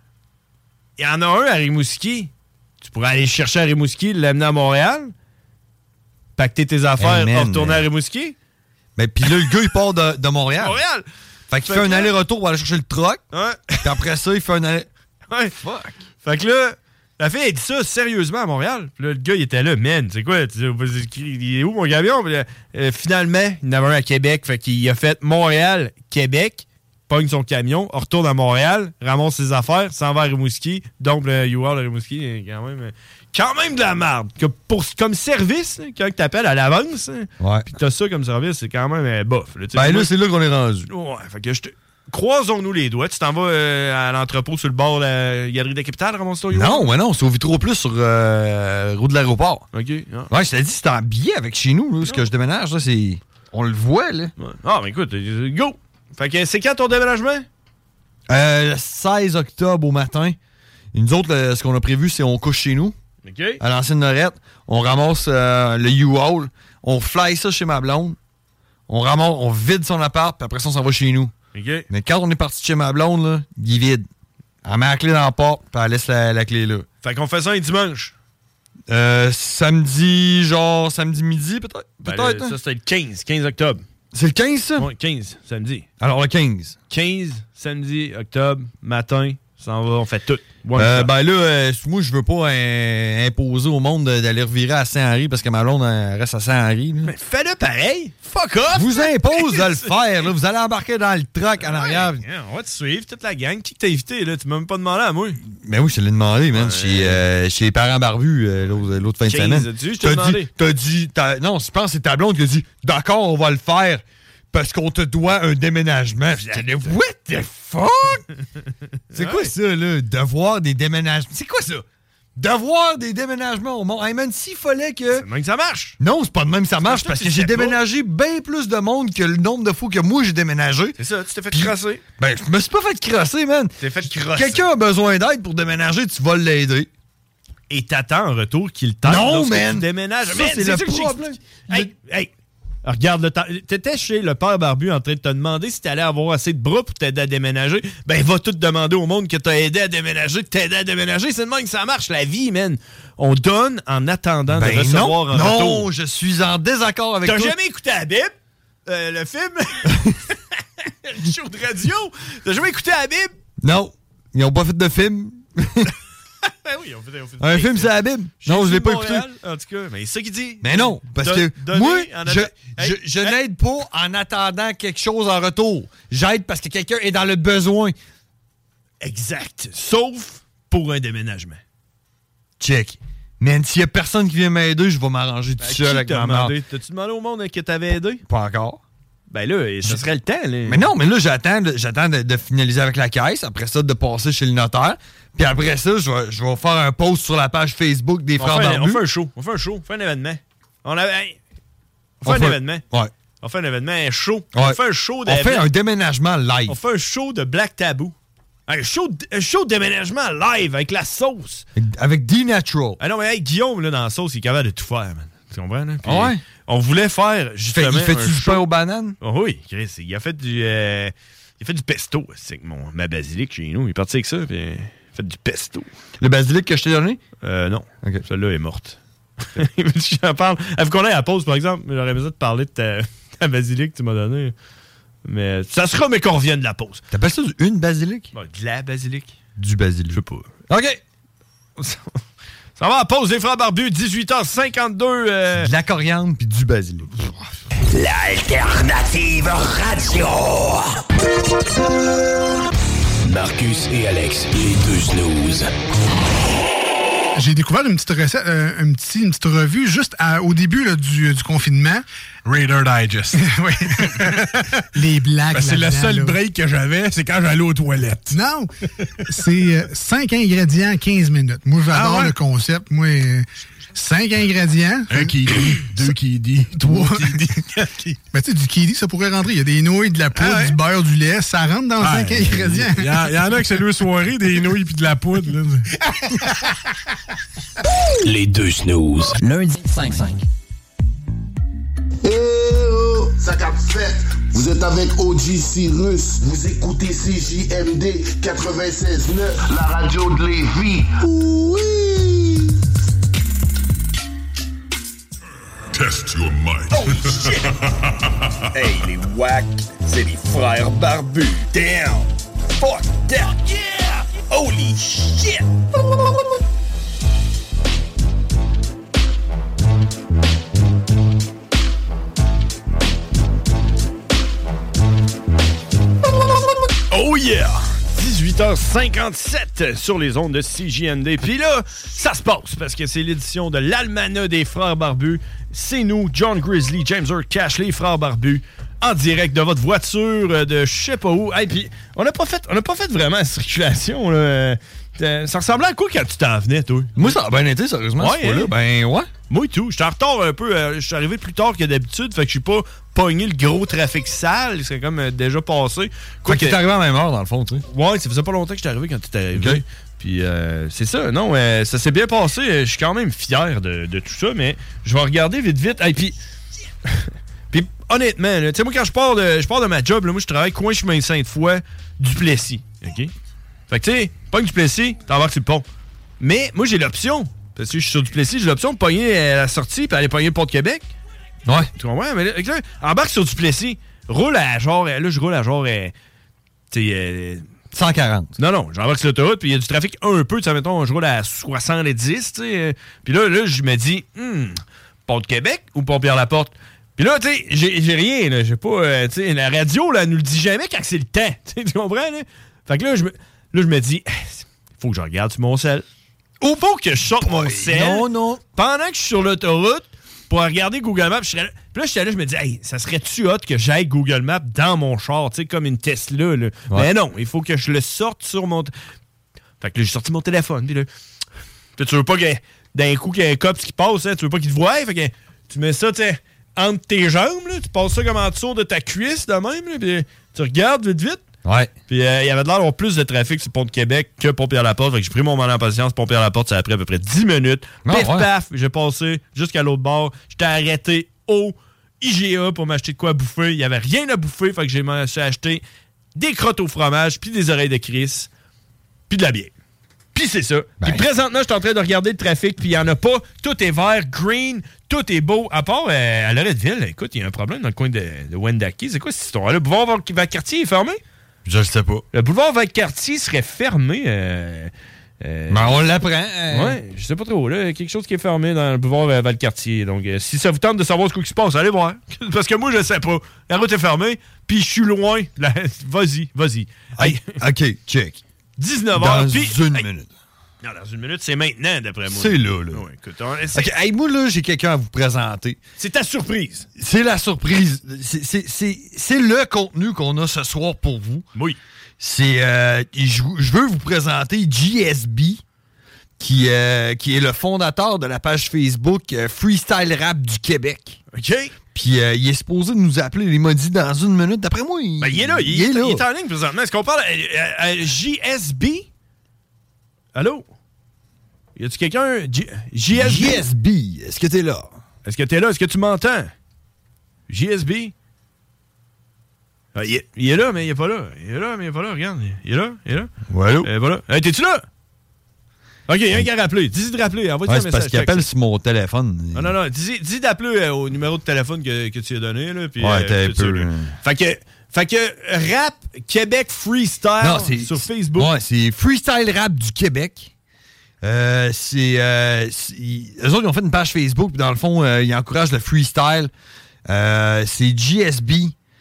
Il y en a un à Rimouski. Tu pourrais aller chercher à Rimouski, l'amener à Montréal, pacter tes affaires, Hey, man, retourner man. à Rimouski. Mais puis là, le gars, il part de, de Montréal. Montréal! Fait qu'il Fait fait un que- aller-retour pour aller chercher le truck. Ouais. Puis après ça, il fait un aller... Ouais. Fuck. Fait que là, la fille, elle dit ça sérieusement à Montréal. Puis là, le gars, il était là, man, c'est quoi? Tu dis, il est où mon camion? Puis là, euh, finalement, il en avait un à Québec. Fait qu'il a fait Montréal, Québec, pogne son camion, on retourne à Montréal, ramasse ses affaires, s'en va à Rimouski. Donc, le U-Haul à Rimouski, est quand même, euh, quand même de la merde. Que pour, comme service, hein, quand t'appelles à l'avance, hein, Ouais. puis t'as ça comme service, c'est quand même euh, bof. Là, tu sais, Ben moi, là, c'est là qu'on est rendu. ouais, fait que je te... Croisons-nous les doigts. Tu t'en vas euh, à l'entrepôt sur le bord de la galerie de la capitale, ramasse ton U-Haul? Non, ouais, non, c'est au Vitro Plus sur euh, route de l'aéroport. OK. Ah. Ouais, je t'ai dit, c'est en billet avec chez nous, là, ce que je déménage, là, c'est... On le voit, là. Ouais. Ah, mais écoute, euh, go! Fait que c'est quand ton déménagement? Euh, le seize octobre au matin. Et nous autres, le- ce qu'on a prévu, c'est on couche chez nous, OK. à l'ancienne Norette. On ramasse euh, le U-Haul. On fly ça chez ma blonde. On ramasse, on vide son appart, puis après ça, on s'en va chez nous. OK. Mais quand on est parti de chez ma blonde, là, il est vide. Elle met la clé dans la porte, puis elle laisse la, la clé là. Fait qu'on fait ça un dimanche. Euh, samedi, genre samedi midi, peut-être? Ben, Peut-être, le- hein? Ça, c'était le quinze, quinze octobre. C'est le quinze, ça? Oui, quinze, samedi. Alors, le quinze. quinze, samedi, octobre, matin, ça en va, on fait tout. Euh, ben là, euh, moi, je veux pas euh, imposer au monde d'aller revirer à Saint-Henri parce que ma blonde elle reste à Saint-Henri. Là. Mais fais-le pareil. Fuck off! Vous impose de le faire. Là. Vous allez embarquer dans le truck en arrière. Ouais, on va te suivre, toute la gang. Qui t'a invité? Là? Tu m'as même pas demandé à moi. Ben oui, je te l'ai demandé, man. Ouais. Chez, euh, chez les parents barbus euh, l'autre, l'autre fin de semaine. As-tu, je t'ai demandé. Dit, t'as dit... T'as, non, je pense que c'est ta blonde qui a dit « D'accord, on va le faire parce qu'on te doit un déménagement. » J'étais là, what the fuck? C'est quoi ça, là? Devoir des déménagements. C'est quoi ça? Devoir des déménagements au monde. Hey man, s'il fallait que... C'est de même que ça marche. Non, c'est pas de même que ça marche parce que j'ai déménagé bien plus de monde que le nombre de fois que moi j'ai déménagé. C'est ça, tu t'es fait Puis, crasser. Ben, je me suis pas fait crasser, man. Tu t'es fait crasser. Quelqu'un a besoin d'aide pour déménager, tu vas l'aider. Et t'attends en retour qu'il t'aide Non, lorsque man. tu déménages. Ça, Man, c'est c'est le ça que j'ai problème. expliqué. Hey, hey. Regarde le temps. T'étais chez le père barbu en train de te demander si t'allais avoir assez de bras pour t'aider à déménager. Ben, va tout demander au monde que t'as aidé à déménager, de t'aider à déménager. C'est de même que ça marche, la vie, man. On donne en attendant Ben de recevoir non, un non, retour. je suis en désaccord avec toi. T'as jamais écouté la Bible? Euh, le film? Le show de radio? T'as jamais écouté la Bible? Non, ils ont pas fait de film. Ben oui, on fait, on fait Un film, c'est la Bible. Non, je l'ai pas écouté. En tout cas, mais c'est ça qu'il dit. Mais non, parce Don- que donner moi, en je, atta- je, Hey, je hey. n'aide pas en attendant quelque chose en retour. J'aide parce que quelqu'un est dans le besoin. Exact. Sauf pour un déménagement. Check. Man, s'il y a personne qui vient m'aider, je vais m'arranger tout Ben, seul qui avec t'a ma mère. demandé? T'as-tu demandé au monde que t'avais aidé? Pas encore. Ben là, ce serait le temps. Là. Mais non, mais là, j'attends, de- j'attends de, de finaliser avec la caisse. Après ça, de passer chez le notaire. Puis après ça, je vais, je vais faire un post sur la page Facebook des on, Frères fait un, on Barbus. fait un show. On fait un show. On fait un événement. On, a, hey, on On fait fait- un événement. Ouais. On fait un événement, un show. Ouais. On fait un show de On fait un déménagement live. On fait un show de Black Taboo. Un show, de- un show de déménagement live avec la sauce. Avec D-Natural. Ah non, mais hey, Guillaume, là, dans la sauce, il est capable de tout faire, man. Tu comprends, là? Puis, Ah ouais? On voulait faire, Fait, justement, il fait un du show. pain aux bananes? Oh oui, Chris, il a fait du... euh, il a fait du pesto, c'est avec mon, ma basilic chez nous. Il est parti avec ça, puis il a fait du pesto. Le basilic que je t'ai donné? Euh, non. Okay. Celle-là est morte. J'en parle. Faut qu'on aille à la pause, par exemple. J'aurais besoin de parler de ta, ta basilic que tu m'as donnée. Mais ça sera, mais qu'on revienne de la pause. T'appelles ça une basilic? Bon, de la basilic? Du basilic. Je sais pas. OK. Ça va à la pause, les frères barbus, dix-huit heures cinquante-deux. Euh... De la coriandre puis du basilic. L'alternative radio. Marcus et Alex, les deux snooze. J'ai découvert une petite recette, euh, un petit, une petite revue juste à- au début là, du, du confinement. Raider Digest. Oui. Les blagues. Ben, c'est le là-dedans, seul là. break que j'avais, c'est quand j'allais aux toilettes. Non! C'est cinq ingrédients, quinze minutes. Moi, j'adore Ah ouais? le concept. Moi, cinq ingrédients. Un kiwi, deux kiwi, Trois. trois kiwi, quatre kiwi. Ben, tu sais, du kiwi, ça pourrait rentrer. Il y a des nouilles, de la poudre, Ah ouais? du beurre, du lait. Ça rentre dans cinq Ouais. ingrédients. Il y, en- il y en a que c'est deux soirées, des nouilles puis de la poudre. Là. Les deux snooze. Lundi, cinq cinq. Eh oh, ça cap fait. Vous êtes avec O G Cyrus. Vous écoutez C J M D quatre-vingt-seize neuf, la radio de Lévis. Oui. Test your might. Oh shit! Hey, les wack, c'est les frères barbus. Damn! Fuck that! Yeah! Holy shit! Oh yeah! dix-huit heures cinquante-sept sur les ondes de C J M D. Puis là, ça se passe parce que c'est l'édition de l'Almanach des Frères Barbus. C'est nous, John Grizzly, James Earl Cash, les Frères Barbus, en direct de votre voiture, euh, de je sais pas où. Hey, puis on n'a pas fait, on n'a pas fait vraiment la circulation, là. Euh, ça ressemblait à quoi quand tu t'en venais, toi? Moi, ça a bien été, sérieusement, Ouais, ce fois-là. hein? Ben, ouais. Moi et tout. J'étais en retard un peu. euh, je suis arrivé plus tard que d'habitude. Fait que je suis pas pogné le gros trafic sale. C'est comme euh, déjà passé. Quoi qu'il est arrivé à la même heure, dans le fond, tu sais. Ouais, ça faisait pas longtemps que j'étais arrivé quand tu étais arrivé. Okay. Puis euh, c'est ça. Non, euh, ça s'est bien passé. Je suis quand même fier de, de tout ça. Mais je vais regarder vite, vite. Et puis, puis honnêtement, tu sais, moi, quand je pars de, je pars de ma job, là, moi, je travaille coin chemin Sainte-Foy, Duplessis. OK? Fait que, tu sais, pogne Duplessis, t'embarques sur le pont. Mais moi, j'ai l'option. Parce que je suis sur Duplessis, j'ai l'option de pogner à la sortie puis aller pogner le pont de Québec. Ouais. Tu comprends? Mais là, là, embarque sur Duplessis, roule à genre, là, je roule à genre, euh, tu sais, euh, cent quarante. Non, non, j'embarque sur l'autoroute, puis il y a du trafic un peu, tu sais, mettons, je roule à soixante-dix, tu sais. Puis là, là, je me dis, hmm, Pont de Québec ou Pont-Pierre-Laporte? Puis là, tu sais, j'ai, j'ai rien, là. J'ai pas, euh, tu sais, la radio, là, elle nous le dit jamais quand c'est le temps. Tu comprends, là? Fait que là, je me, là, je me dis, faut que je regarde sur mon sel. Ou faut que je sorte mon sel. Non, non. Pendant que je suis sur l'autoroute, pour regarder Google Maps, je serais là. Puis là, j'étais là, je me dis, hey, ça serait-tu hot que j'aille Google Maps dans mon char, tu sais, comme une Tesla, là. Ouais. Mais non, il faut que je le sorte sur mon. T- fait que là, j'ai sorti mon téléphone, puis là. Puis tu veux pas que, d'un coup, qu'il y ait un cops qui passe, hein, tu veux pas qu'il te voie, fait que tu mets ça, tu sais, entre tes jambes, là, tu passes ça comme en dessous de ta cuisse, de même, là, puis tu regardes vite, vite. Ouais. Puis euh, il y avait l'air d'avoir plus de trafic sur le Pont de Québec que Pont-Pierre-Laporte. Fait que j'ai pris mon moment en patience. Pont-Pierre-Laporte, ça a pris à peu près dix minutes. Ah, Pif, ouais. paf, j'ai passé jusqu'à l'autre bord. J'étais arrêté au I G A pour m'acheter de quoi bouffer. Il y avait rien à bouffer, fait que j'ai m'en suis acheté des crottes au fromage, puis des oreilles de Chris, puis de la bière. Puis c'est ça. Ben. Puis présentement, je suis en train de regarder le trafic, puis il n'y en a pas. Tout est vert, green, tout est beau. À part euh, à Loretteville, écoute, il y a un problème dans le coin de, de Wendake. C'est quoi cette histoire-là? Le boulevard Valcartier est fermé? Je le sais pas. Le boulevard Valcartier serait fermé. Euh, euh, Ben, on l'apprend. euh. Ouais, je sais pas trop. Là, quelque chose qui est fermé dans le boulevard euh, Valcartier. Donc, euh, si ça vous tente de savoir ce qui se passe, allez voir. Parce que moi, je sais pas. La route est fermée, puis je suis loin. Là, vas-y, vas-y. Hey, OK, check. dix-neuf Dans heures. Puis, une hey, minute. non, dans une minute, c'est maintenant, d'après moi. C'est là, là. Ouais, écoute, on- c'est, OK, hey, moi, là, j'ai quelqu'un à vous présenter. c'est ta surprise. C'est la surprise. C'est, c'est, c'est, c'est le contenu qu'on a ce soir pour vous. Oui. C'est, euh, je, je veux vous présenter G S B, qui, euh, qui est le fondateur de la page Facebook euh, Freestyle Rap du Québec. OK. Puis euh, il est supposé nous appeler les maudits dans une minute. D'après moi, il, Ben, il est là. Il, il est là. il est en ligne présentement. Est-ce qu'on parle à, à- à J S B? Allô? Y a-tu quelqu'un? J- J S B? G S B, est-ce que t'es là? Est-ce que t'es là? Est-ce que tu m'entends? J S B? Ah, il, est, il est là, mais il est pas là. Il est là, mais il est pas là. Regarde. Il est là. Il est là. Ouais, allô? Il est pas là. Hey, t'es-tu là? OK, il y a un qui a rappelé. Dis-y de rappeler. Envoie-y Ouais, un c'est message. parce qu'il check appelle ça. sur mon téléphone. Non, non, non. Dis-y, dis d'appeler euh, au numéro de téléphone que, que tu as donné. Là, puis, Ouais, euh, t'es un tout ça, peu, là. euh. Fait que, fait que Rap Québec Freestyle Non, c'est- sur Facebook. Ouais, c'est Freestyle Rap du Québec. Euh, c'est, euh, c'est- eux autres, ils ont fait une page Facebook, puis dans le fond, euh, ils encouragent le freestyle. Euh, c'est G S B,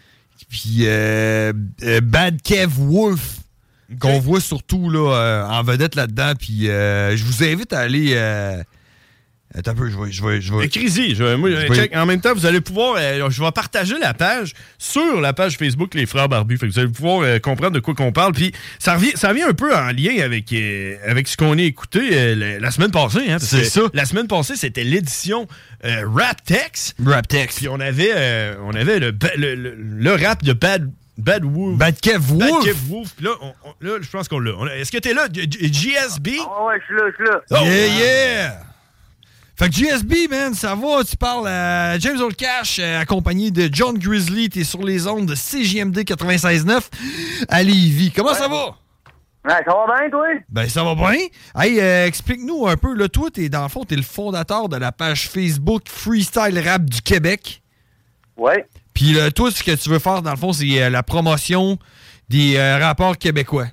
puis euh, euh, Bad Kev Wolf, Okay. qu'on voit surtout là, euh, en vedette là-dedans. Puis euh, je vous invite à aller. Euh, attends un peu, je vais. Je vais, je vais Écris-y. Je, moi, Je vais- check. En même temps, vous allez pouvoir. euh, je vais partager la page sur la page Facebook Les Frères Barbus. Fait que vous allez pouvoir euh, comprendre de quoi qu'on parle. Puis ça revient, ça revient un peu en lien avec, euh, avec ce qu'on a écouté euh, la, la semaine passée. Hein, parce C'est que ça. La semaine passée, c'était l'édition euh, Rap Tex. Rap Tex. Puis on avait, euh, on avait le, ba- le, le, le rap de Bad. Bad Wolf. Bad Kev Wolf. Bad Kev Wolf. Puis là, on- on- là, je pense qu'on l'a. On a- Est-ce que t'es là, G- G- G S B? Ah ouais, je suis là, je suis là. Oh, Yeah, wow. yeah! Fait que G S B, man, ça va? Tu parles à James Old Cash, euh, accompagné de John Grizzly. T'es sur les ondes de C J M D quatre-vingt-seize neuf à Lévis. Comment ça va? Ouais, ça va bien, toi? Ben, ça va bien. Hey, euh, explique-nous un peu. Là, toi, t'es, dans le fond, t'es le fondateur de la page Facebook Freestyle Rap du Québec. Ouais. Puis là, toi, ce que tu veux faire, dans le fond, c'est euh, la promotion des euh, rappeurs québécois.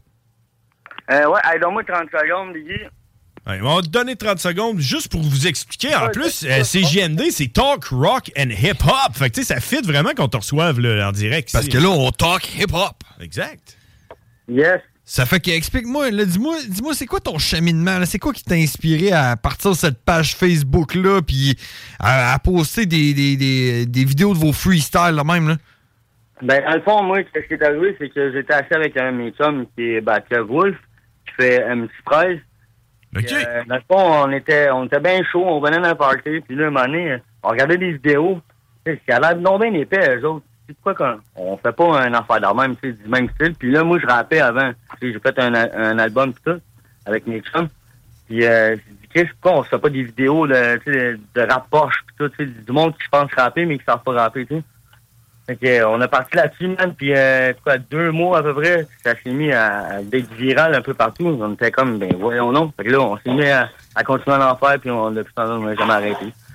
Euh, ouais, hey, donne-moi trente secondes, Guy. Ouais, on va te donner trente secondes juste pour vous expliquer. En plus, euh, C J M D, c'est talk, rock and hip-hop. Fait que, tu sais, ça fit vraiment qu'on te reçoive là, en direct. Parce ici. que là, on talk hip-hop. Exact. Yes. Ça fait que, explique-moi, là, dis-moi, dis-moi, c'est quoi ton cheminement, là? C'est quoi qui t'a inspiré à partir de cette page Facebook-là, puis à, à poster des, des, des, des vidéos de vos freestyles, là, même, là? Ben, dans le fond, moi, ce qui est arrivé, c'est que j'étais assis avec un de mes chums qui est Bad Kev Wolf, qui fait M C Fraise. OK. Puis, euh, dans le fond, on était, on était bien chaud, on venait d'un party, puis là, un moment donné, on regardait des vidéos. Tu sais, ça a l'air non bien épais, eux autres. C'est quoi qu'on on fait pas un affaire de même, tu sais, du même style. Puis là, moi, je rappais avant. Tu sais, j'ai fait un, un album pis tout, avec mes chums. Puis euh, j'ai dit, Chris, pourquoi on se fait pas des vidéos de, tu sais, de rap poche pis tout, tu sais, du monde qui pense rapper, mais qui savent pas rapper, tu sais. Fait que, euh, on a parti là-dessus, man, puis euh, quoi, deux mois à peu près, ça s'est mis à, à être viral un peu partout. On était comme, ben voyons non. Fait que là, on s'est mis à, à continuer à en faire, puis on, depuis ce temps-là, on n'a jamais arrêté.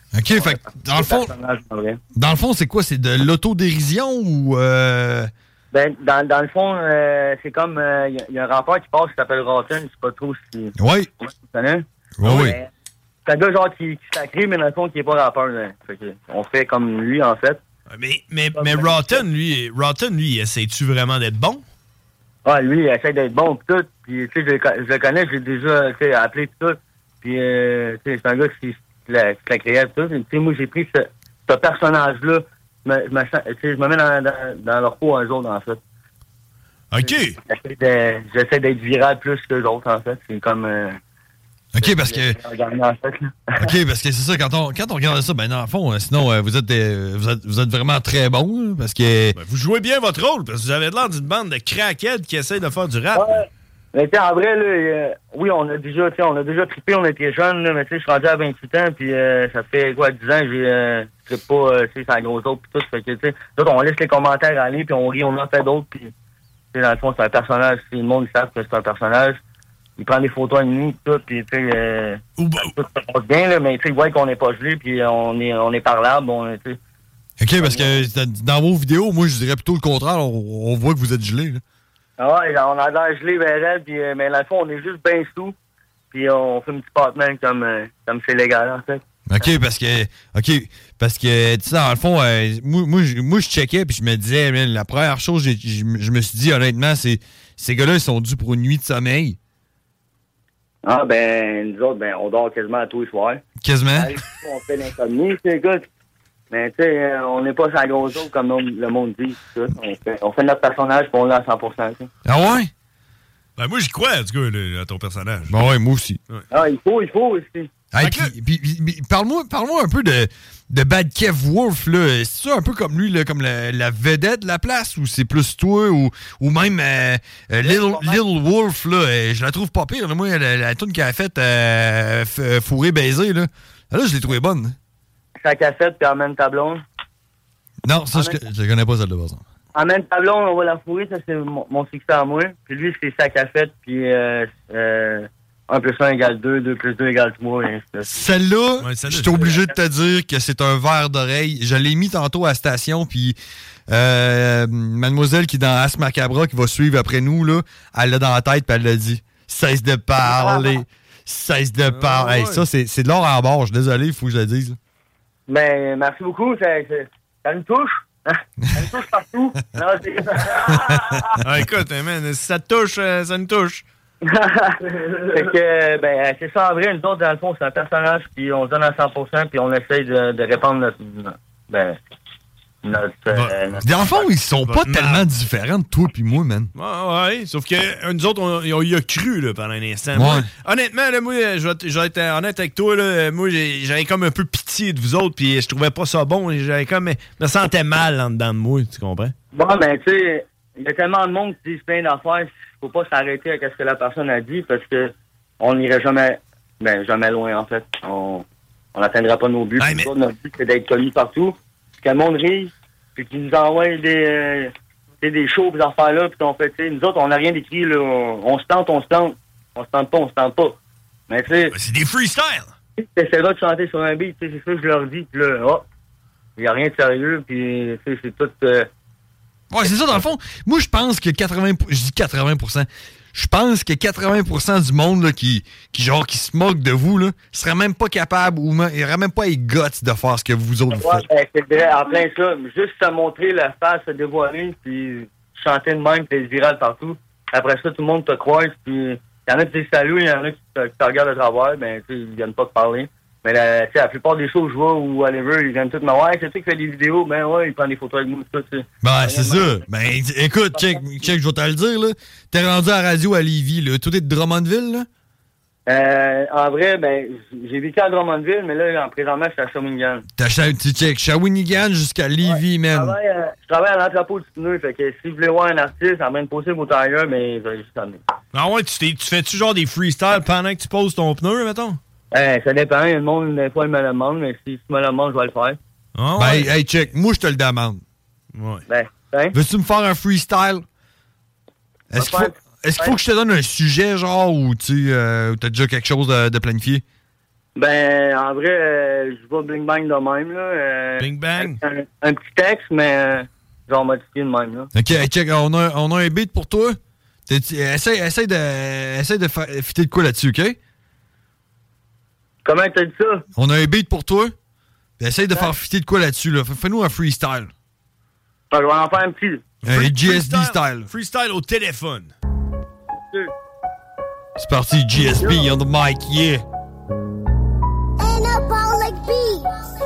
OK, fait que dans le fond, dans le fond, c'est quoi? C'est de l'autodérision ou... Euh... Ben, dans, dans le fond, euh, c'est comme... Il euh, y, y a un rappeur qui passe qui s'appelle Rotten, je sais pas trop si... Oui. Tu connais? Oui, oui. C'est un gars genre qui, qui sacré, mais dans le fond, qui est pas rappeur. Là. Fait que on fait comme lui, en fait. Mais, mais, mais Rotten, lui, Rotten, lui, essaie-tu vraiment d'être bon? Ouais, lui, il essaie d'être bon pis tout. Puis, tu sais, je, je le connais, je l'ai déjà appelé pis tout. Puis, euh, tu sais, c'est un gars qui, qui l'a créé pis tout. Tu sais, moi, j'ai pris ce, ce personnage-là. Je me, je me, je me mets dans, dans, dans leur peau un jour, en fait. OK. J'essaie, de, j'essaie d'être viral plus que les autres, en fait. C'est comme... Euh, OK, parce que... OK, parce que c'est ça, quand on, quand on regarde ça, ben dans le fond, euh, sinon, euh, vous, êtes, euh, vous, êtes, vous êtes vraiment très bon, là, parce que... Ben, vous jouez bien votre rôle, parce que vous avez l'air d'une bande de crackheads qui essayent de faire du rap. Ouais. Mais tu sais, en vrai, là, euh, oui, on a déjà, tu sais, on a déjà trippé, on était jeunes, là, mais tu sais, je suis rendu à vingt-huit ans, puis euh, ça fait, quoi, dix ans, j'ai, euh, je sais pas, euh, tu sais, c'est un gros autre, puis tout, fait que, tu sais, d'autres, on laisse les commentaires aller, puis on rit, on en fait d'autres, puis, tu sais, dans le fond, c'est un personnage, si le monde, ils savent que c'est un personnage. Il prend des photos à nous, tout, puis tu sais, euh, tout se passe bien, là, mais tu sais, il voit qu'on n'est pas gelé, puis on est, on est parlable, on, tu sais. OK, parce que dans vos vidéos, moi, je dirais plutôt le contraire, on, on voit que vous êtes gelé, là. Ah ouais, on a l'air gelé, ben raide, puis, euh, mais dans le fond, on est juste bien sous, puis on fait un petit partner comme, euh, comme c'est légal, en fait. OK, parce que, OK, parce que, tu sais, dans le fond, euh, moi, moi, je, moi, je checkais, puis je me disais, man, la première chose, je, je, je me suis dit, honnêtement, c'est, ces gars-là, ils sont dus pour une nuit de sommeil. Ah, ben, nous autres, ben, on dort quasiment à tous les soirs. Quasiment? On fait l'insomnie, c'est good. Mais, tu sais, on n'est pas sur la grosse eau comme le monde dit. On fait, on fait notre personnage pour on l'a à cent pour cent. T'sais. Ah ouais? Ben, moi, j'y crois, en tout cas, là, à ton personnage. Ben ouais, moi aussi. Ouais. Ah, il faut, il faut aussi. Hey, puis, puis, puis, puis, parle-moi, parle-moi un peu de, de Bad Kev Wolf, là. C'est ça un peu comme lui, là, comme la, la vedette de la place, ou c'est plus toi, ou, ou même euh, euh, Lil, Lil Wolf, là, euh, je la trouve pas pire. Là. Moi, la, la tune qu'elle a faite, euh, f- Fourré baiser, là, là, je l'ai trouvée bonne. Sa cassette, puis emmène ta blonde. Non, ça, je, je connais pas celle de base. Emmène ta blonde, on va la fourrer, ça, c'est mon, mon succès à moi. Puis lui, c'est sa cassette, puis euh, euh, un plus un égale deux, deux plus deux égale trois. Celle-là, ouais, je suis obligé de te dire que c'est un verre d'oreille. Je l'ai mis tantôt à la station, puis euh, mademoiselle qui est dans As Macabra, qui va suivre après nous, là, elle l'a dans la tête, puis elle l'a dit. Cesse de parler. Cesse de parler. Hey, ça, c'est, c'est de l'or en barre. Je suis désolé, il faut que je le dise. Ben, merci beaucoup. Ça, ça, ça me touche. Ça me touche partout. Non, c'est... ah, écoute, man, si ça te touche, ça me touche. Fait que, ben, c'est ça en vrai. Nous autres, dans le fond, c'est un personnage, puis on se donne à cent pour cent, puis on essaye de, de répandre notre... Ben, notre, euh, notre... Dans le fond, ils sont pas tellement différents de toi puis moi, man. Ouais, ouais, sauf que euh, nous autres, on, on y a cru là, pendant un instant. Ouais. Moi, honnêtement, là, moi, je vais, je vais être honnête avec toi, là, moi, j'ai, j'avais comme un peu pitié de vous autres, puis je trouvais pas ça bon. J'avais comme, je me sentais mal en dedans de moi, tu comprends? Bon, ben, tu sais, il y a tellement de monde qui disent plein d'affaires, faut pas s'arrêter à ce que la personne a dit, parce que on n'irait jamais, ben, jamais loin, en fait. On n'atteindra pas nos buts. Hey, mais... Notre but, c'est d'être connu partout, que le monde rit, puis qu'ils nous envoient des, euh, des shows, des affaires-là, puis qu'on fait, tu sais, nous autres, on n'a rien d'écrit, là. On, on se tente, on se tente. On se tente pas, on se tente pas. Mais, tu sais... C'est des freestyles! C'est là de chanter sur un beat, tu sais, c'est ça que je leur dis, puis là, oh, il n'y a rien de sérieux, puis, tu sais, c'est tout... Euh... Ouais, c'est ça, dans le fond. Moi, je pense que quatre-vingts... Je dis quatre-vingts pour cent. Je pense que quatre-vingts pour cent du monde là, qui, qui, genre, qui se moque de vous, là, serait même pas capable ou il n'aurait même pas les guts de faire ce que vous autres ouais, faites. Ben, c'est vrai, en plein ça. Juste se montrer la face, se dévoiler, puis chanter de même, puis être viral partout. Après ça, tout le monde te croise, puis il y en a qui te disent salut, il y en a qui te, qui te regardent de travers, ben, tu sais, ils viennent pas te parler. Mais la, la plupart des shows que je vois ou whatever, ils viennent tous me ouais, c'est tu qui fait des vidéos, ben ouais, ils prennent des photos avec nous, tout, tu sais. Ben, c'est ça. Ben, écoute, check, check, je vais te le dire, là. T'es rendu à la radio à Lévis, là. Tout est de Drummondville, là? Euh, en vrai, ben, j'ai vécu à Drummondville, mais là, en présentement, je suis à Shawinigan. T'as tu check, Shawinigan jusqu'à Lévis, ouais, man. Je travaille, euh, je travaille à l'entrepôt du pneu, fait que si vous voulez voir un artiste, en même possible au tailleur, mais je vais juste amener. Ah ouais, tu, tu fais-tu genre des freestyles pendant que tu poses ton pneu, mettons? Ben, ça dépend. Le monde, des fois, il me le demande, mais si tu me le demandes, je vais le faire. Ah ouais. Ben, hey, check, moi, je te le demande. Ouais. Ben, hein? Veux-tu me faire un freestyle? Est-ce qu'il faut, est-ce qu'il faut que je te donne un sujet, genre, ou tu euh, as déjà quelque chose de, de planifié? Ben, en vrai, euh, je vais bling bang de même, là. Euh, bling bang? Un, un petit texte, mais euh, genre modifié de même, là. OK, check, on a, on a un beat pour toi. Essaye, essaye de, essaye de faire fitter de quoi là-dessus, OK? Comment t'as dit ça? On a un beat pour toi. Essaye de faire fitter de quoi là-dessus, là. Fais-nous un freestyle. Ah, je vais en faire un petit. Un G S B style. Freestyle au téléphone. C'est parti, G S B on the mic, yeah. Anabolic beats.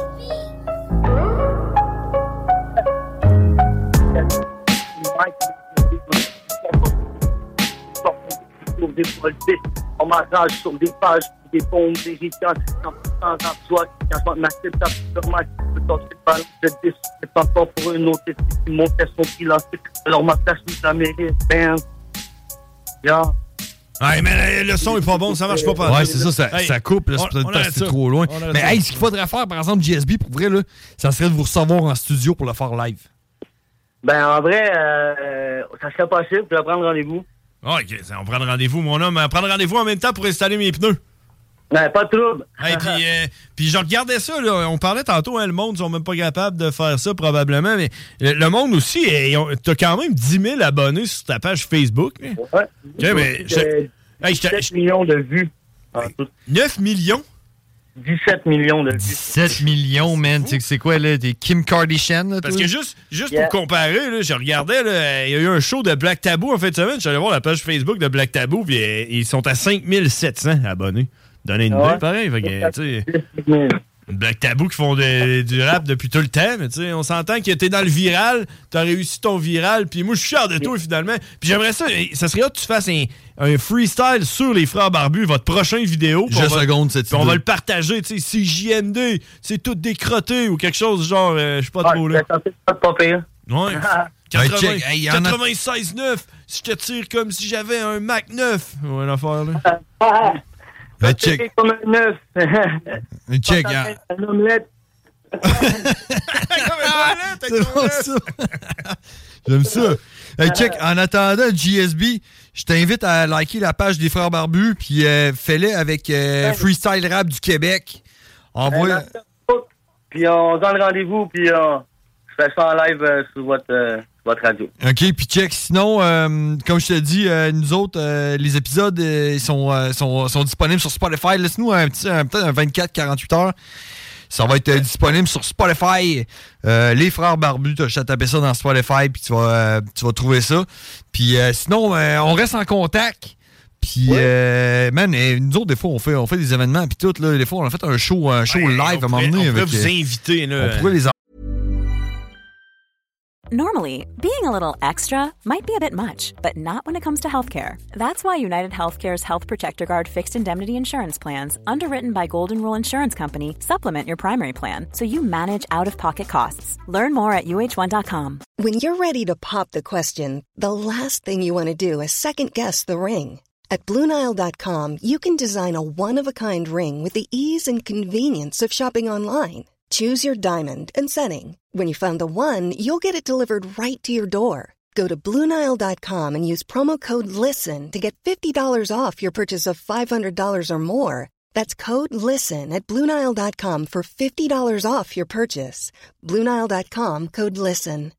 Des politiques, on m'arrache sur des pages, des bombes, des ricanes, cent pour cent d'emploi, quand je ma tête, ça peut faire je peux tenter de ballon, je décide, c'est pas fort pour une autre, qui montait son prix lancé, alors ma tâche nous la mérite, bam, yeah. Ouais, mais le son est pas bon, ça marche pas pas. Ouais, c'est ça, ça, hey, ça coupe, là, c'est peut-être parce que c'est trop loin. Mais hey, ce qu'il faudrait faire, par exemple, G S B, pour vrai, là, ça serait de vous recevoir en studio pour le faire live. Ben, en vrai, euh, ça serait possible, je vais prendre rendez-vous. Oh, OK, on prend rendez-vous, mon homme. On prend rendez-vous en même temps pour installer mes pneus. Ben, pas de trouble. Hey, puis, euh, puis je regardais ça, là. On parlait tantôt, hein, le monde, ils sont même pas capables de faire ça, probablement. Mais le monde aussi, t'as quand même dix mille abonnés sur ta page Facebook. Hein? Ouais. OK, mais... Je, hey, sept millions de vues. neuf millions? dix-sept millions de vues. dix-sept millions, man. C'est quoi, là? Des Kim Kardashian, là? Parce toi? que juste, juste yeah. pour comparer, là, je regardais, là, il y a eu un show de Black Tabou en fin de semaine. Je suis allé voir la page Facebook de Black Tabou, puis euh, ils sont à cinq mille sept cents abonnés. Donnez une ouais. idée, pareil. Fait que, tu sais, Black Tabou qui font de, du rap depuis tout le temps, mais tu sais, on s'entend que t'es dans le viral, t'as réussi ton viral, puis moi, je suis fier de toi, finalement. Puis j'aimerais ça, ça serait là que tu fasses un, un freestyle sur les Frères Barbus, votre prochaine vidéo. Je seconde cette idée. On va le partager, tu sais, c'est J M D, c'est tout décroté ou quelque chose genre, euh, je sais pas trop là. Pas pas pire. Ouais. quatre-vingt-seize neuf, si je te tire comme si j'avais un Mac neuf. Ouais, l'affaire, là. Ben, check. Comme un neuf. Check, hein. Un omelette. C'est bon, ça. J'aime ça. Hey, check, en attendant, G S B, je t'invite à liker la page des Frères Barbus, puis euh, fais-le avec euh, Freestyle Rap du Québec. Envoie... Puis on donne rendez-vous, puis euh, je fais ça en live euh, sur votre... Euh... votre radio. OK, puis check. Sinon, euh, comme je te dis, euh, nous autres, euh, les épisodes euh, sont, euh, sont, sont disponibles sur Spotify. Laisse-nous un petit, un, peut-être un vingt-quatre à quarante-huit heures. Ça va être euh, disponible sur Spotify. Euh, les Frères Barbus, tu as tapé ça dans Spotify, puis tu vas, euh, tu vas trouver ça. Puis euh, sinon, euh, on reste en contact. Puis, ouais. euh, man, et nous autres, des fois, on fait, on fait des événements, puis tout, là, des fois, on a fait un show, un show ouais, live à un moment donné. On pourrait avec, vous inviter, là. On pourrait les Normally, being a little extra might be a bit much, but not when it comes to healthcare. That's why United Healthcare's Health Protector Guard fixed indemnity insurance plans, underwritten by Golden Rule Insurance Company, supplement your primary plan so you manage out-of-pocket costs. Learn more at U H one dot com. When you're ready to pop the question, the last thing you want to do is second-guess the ring. At Blue Nile dot com, you can design a one-of-a-kind ring with the ease and convenience of shopping online. Choose your diamond and setting. When you find the one, you'll get it delivered right to your door. Go to Blue Nile dot com and use promo code LISTEN to get fifty dollars off your purchase of five hundred dollars or more. That's code LISTEN at Blue Nile dot com for fifty dollars off your purchase. Blue Nile dot com, code LISTEN.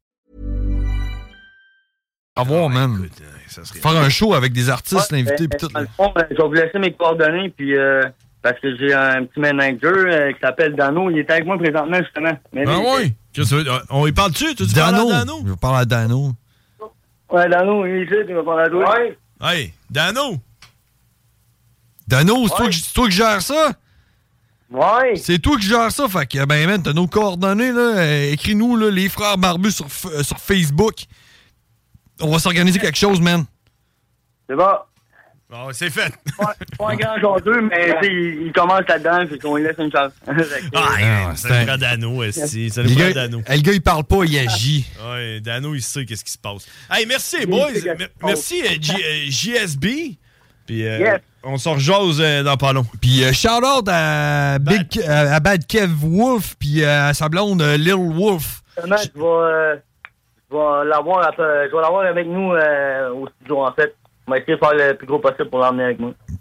À voir, même. Faire un show avec des artistes ouais, invités. Euh, tout. Dans le fond, je vais vous laisser mes coordonnées, puis... Euh... Parce que j'ai un petit manager euh, qui s'appelle Dano. Il est avec moi présentement, justement. Mais ah oui? On y parle-tu? Tu Dano. parles à Dano? Je vais parler à Dano. Ouais, Dano, il est ici, tu vas parler à toi. Ouais. Hey, Dano! Dano, c'est ouais. toi, toi qui gères ça? Ouais. C'est toi qui gères ça. Fait que, ben, man, t'as nos coordonnées, là. Euh, écris-nous, là, les Frères Barbus sur, euh, sur Facebook. On va s'organiser quelque chose, man. C'est bon. Bon, c'est fait. Pas, pas un grand joueur, mais il, il commence là-dedans, fait qu'on lui laisse une chance. Ah, c'est un grand Dano, esti. C'est le grand Dano. Le gars, il parle pas, il agit. Ouais, Dano, il sait qu'est-ce qui se passe. Hey, merci, boys. Merci, euh, G, euh, J S B. Puis, euh, yes. on s'en rejase euh, dans pas long. Puis, euh, shout-out à, Bad. Big, euh, à Bad Kev Wolf, puis euh, à sa blonde euh, Lil Wolf. Je vais, euh, je vais l'avoir avec nous euh, au studio, en fait. On va essayer de faire le plus gros possible pour l'emmener avec moi.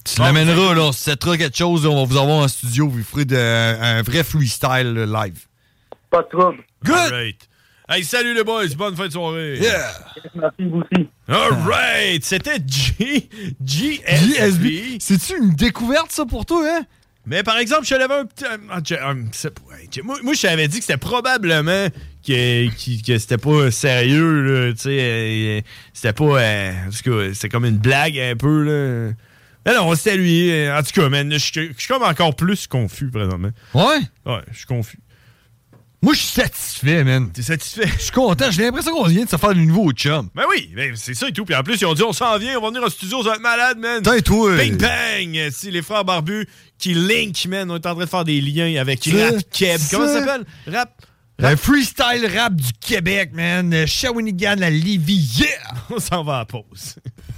Tu l'amèneras, là, on se settera quelque chose, là, on va vous avoir en studio, vous ferez de, un, un vrai freestyle là, live. Pas de trouble. Good! Right. Hey, salut les boys, bonne fin de soirée. Yeah! Merci, vous aussi. All right, c'était G... G S B. C'est-tu une découverte, ça, pour toi, hein? Mais par exemple, je l'avais un petit... un- un- c'est- ouais, moi, moi, je t'avais dit que c'était probablement que, que, que c'était pas sérieux, là, tu sais. euh, C'était pas... euh, en tout cas, c'était comme une blague un peu, là. Mais non, c'était lui. euh, En tout cas, man, je suis je suis comme encore plus confus, présentement. Ouais? Ouais, je suis confus. Moi, je suis satisfait, man. T'es satisfait? Je suis content. J'ai l'impression qu'on vient de se faire du nouveau chum. Ben oui, ben c'est ça et tout. Puis en plus, ils ont dit on s'en vient, on va venir au studio, ça va être malade, man. T'es toi. Bing bang! C'est les frères barbus qui link, man. On est en train de faire des liens avec Ça, Rap Keb. Comment ça ça. s'appelle? Rap. Un freestyle rap du Québec, man. Euh, Shawinigan, la Lévis, yeah! On s'en va à pause.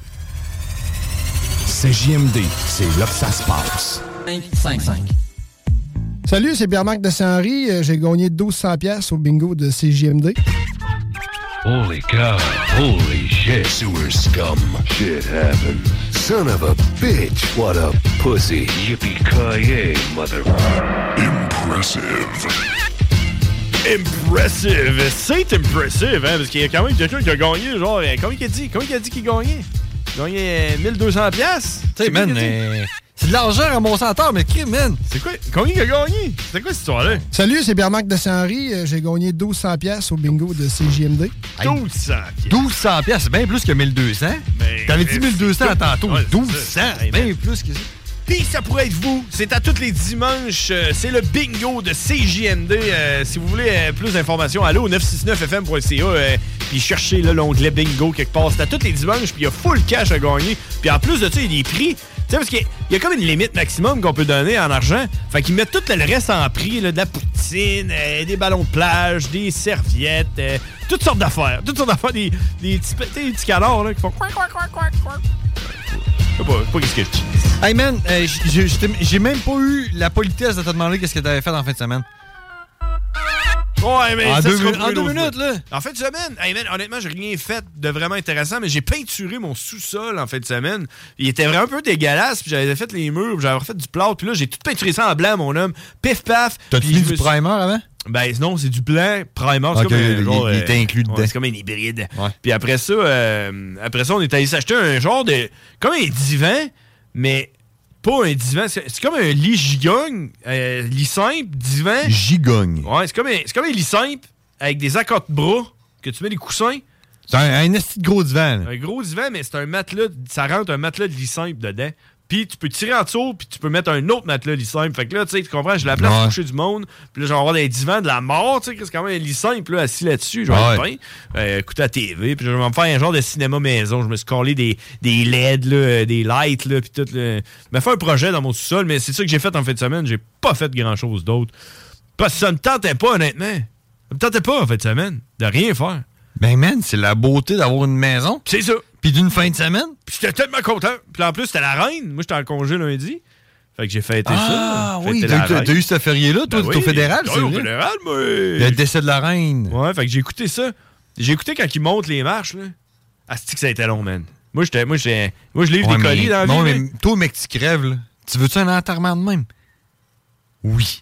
C'est J M D, c'est là que ça se passe. cinq cinq. Salut, c'est Pierre-Marc de Saint-Henri. Euh, J'ai gagné douze cents piastres au bingo de C J M D. Holy cow, holy shit. Sewer scum. Shit happened. Son of a bitch. What a pussy. Yippee-ki-yay, mother... Impressive. Impressive. C'est impressive, hein, parce qu'il y a quand même quelqu'un qui a gagné, genre, euh, combien qu'il a dit? Combien qu'il a dit qu'il gagnait? Il a gagné euh, mille deux cents piastres. Tu sais, man, euh, c'est de l'argent ramassé en terre, mais crime, man. C'est quoi? Combien il a gagné? C'était quoi cette histoire-là? Salut, c'est Pierre-Marc de Saint-Henri. Euh, J'ai gagné douze cents piastres au bingo de C J M D. douze cents piastres. douze cents piastres, c'est bien plus que mille deux cents. Mais- T'avais dit mille deux cents tantôt. Ouais, c'est douze ça. cents, c'est bien plus que ça. Puis ça pourrait être vous. C'est à tous les dimanches. euh, c'est le bingo de C J M D. Euh, si vous voulez euh, plus d'informations, allez au neuf six neuf F M point C A euh, puis cherchez là, l'onglet bingo quelque part. C'est à tous les dimanches, puis il y a full cash à gagner. Puis en plus de ça, il y a des prix. Tu sais, parce qu'il y a- il y a comme une limite maximum qu'on peut donner en argent. Fait qu'ils mettent tout le reste en prix, là, de la poutine, euh, des ballons de plage, des serviettes, euh, toutes sortes d'affaires. Toutes sortes d'affaires, des, des petits, tu sais, des petits canards là, qui font quoi, quoi, quoi, quoi, quoi. Je sais pas, je sais pas qu'est-ce que je dis. Hey, man, euh, j'ai- j'ai j'ai même pas eu la politesse de te demander qu'est-ce que t'avais fait en fin de semaine. Ouais, mais En ça deux sera min- pour en une deux autre minutes, fois. là. En fin de semaine, hey man, honnêtement, j'ai rien fait de vraiment intéressant, mais j'ai peinturé mon sous-sol en fin de semaine. Il était vraiment un peu dégueulasse, puis j'avais fait les murs, puis j'avais refait du plâtre, puis là, j'ai tout peinturé ça en blanc, mon homme. Pif paf. T'as-tu Puis mis je du me suis- primer avant? Ben non, c'est du blanc primer. C'est Ok, comme un il- genre, il était euh, inclus dedans. ouais, c'est comme un hybride. Puis après ça, euh, après ça, on est allé s'acheter un genre de... Comme un divan, mais pas un divan. C'est c'est comme un lit gigogne, euh, lit simple, divan. Gigogne. Ouais, c'est comme, un- c'est comme un lit simple avec des accotes bras que tu mets des coussins. C'est un, un esti de gros divan. là. Un gros divan, mais c'est un matelas. Ça rentre un matelas de lit simple dedans. Puis tu peux tirer en dessous, puis tu peux mettre un autre matelas lit simple. Fait que là, tu sais, tu comprends, j'ai la place Ouais. pour coucher du monde. Puis là, j'ai avoir des divans de la mort, tu sais, c'est quand même un lit simple, là, assis là-dessus. Je vais être Ouais. bien, euh, écouter la T V. Puis je vais me faire un genre de cinéma maison. Je me suis collé des, des L E D, là, des lights, là, puis tout. Là. Je me fait un projet dans mon sous-sol, mais c'est ça que j'ai fait en fin de semaine. J'ai pas fait grand-chose d'autre. Parce que ça me tentait pas, honnêtement. Ça me tentait pas, en fin de semaine, de rien faire. Ben, man, c'est la beauté d'avoir une maison. C'est ça. Puis d'une fin de semaine. Puis j'étais tellement content. Puis en plus, c'était la reine. Moi, j'étais en congé lundi. Fait que j'ai fêté Ah, ça. oui, Fêté t'as la eu- t'as reine. t'as eu ce férié-là, toi, Ben t'es au oui. fédéral, Ouais, c'est au vrai? fédéral, moi. Le décès de la reine. Ouais, fait que j'ai écouté ça. J'ai écouté quand ils montent les marches, là. Ah, c'est que ça a été long, man. Moi, j'étais, moi, j'étais, moi je livre Ouais, des mais- colis dans la non, vie. mais là. toi, mec, tu crèves, là. Tu veux-tu un enterrement de même? Oui.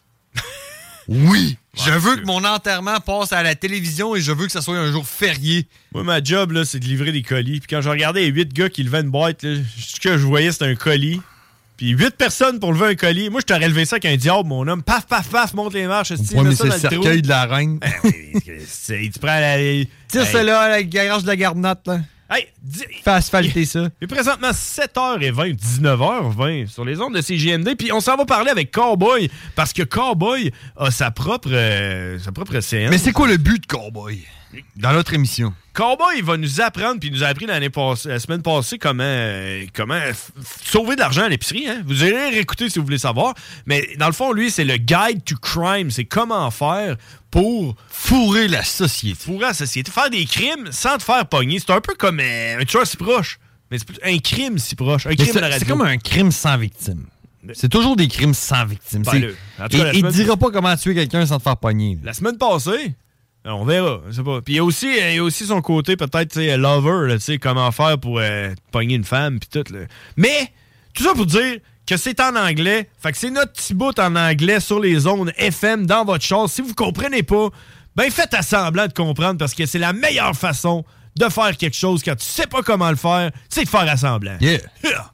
Oui. Je veux que mon enterrement passe à la télévision et je veux que ça soit un jour férié. Moi, ma job, là, c'est de livrer des colis. Puis quand je regardais les huit gars qui levaient une boîte, là, ce que je voyais, c'était un colis. Puis huit personnes pour lever un colis. Moi, je t'aurais levé ça avec un diable, mon homme. Paf, paf, paf, monte les marches. esti, Ouais, mets mais ça c'est dans le trou. cercueil de la reine. Ben oui, c'est- tu prends la... Tire celle-là à la garage de la garnotte, là. Hey, dis- Fais asphalter ça. Il est présentement sept heures vingt, dix-neuf heures vingt sur les ondes de C J M D. Puis on s'en va parler avec Cowboy parce que Cowboy a sa propre, euh, sa propre scène. Mais c'est quoi le but de Cowboy? Dans notre émission. Cowboy, il va nous apprendre, puis il nous a appris l'année passée, la semaine passée comment, euh, comment f- f- sauver de l'argent à l'épicerie. Hein? Vous irez réécouter si vous voulez savoir. Mais dans le fond, lui, c'est le guide to crime. C'est comment faire pour fourrer la société. Fourrer la société. Faire des crimes sans te faire pogner. C'est un peu comme euh, un tueur si proche. Mais c'est plus- un crime si proche. Un Mais crime c'est- à la radio. C'est comme un crime sans victime. C'est toujours des crimes sans victime. Ben, C'est- le- en tout cas, la Et il semaine- dira pas comment tuer quelqu'un sans te faire pogner. La semaine passée, on verra, je sais pas. Puis il y a aussi, il y a aussi son côté peut-être, tu sais, lover, là, tu sais, comment faire pour euh, pogner une femme, puis tout. Là. Mais Tout ça pour dire que c'est en anglais. Fait que c'est notre petit bout en anglais sur les ondes F M dans votre char. Si vous comprenez pas, ben faites à semblant de comprendre parce que c'est la meilleure façon de faire quelque chose quand tu sais pas comment le faire, c'est de faire à semblant. Yeah. Yeah.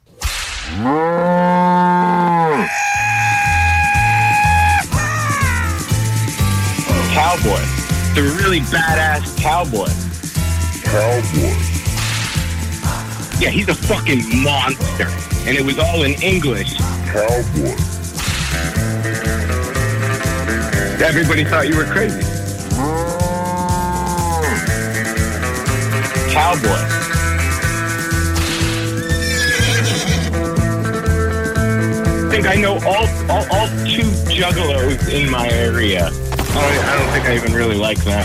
Cowboy. The really badass cowboy. Cowboy. Yeah, he's a fucking monster. And it was all in English. Cowboy. Everybody thought you were crazy. Cowboy. I think I know all, all, all two juggalos in my area. I don't, I don't think I even really like them.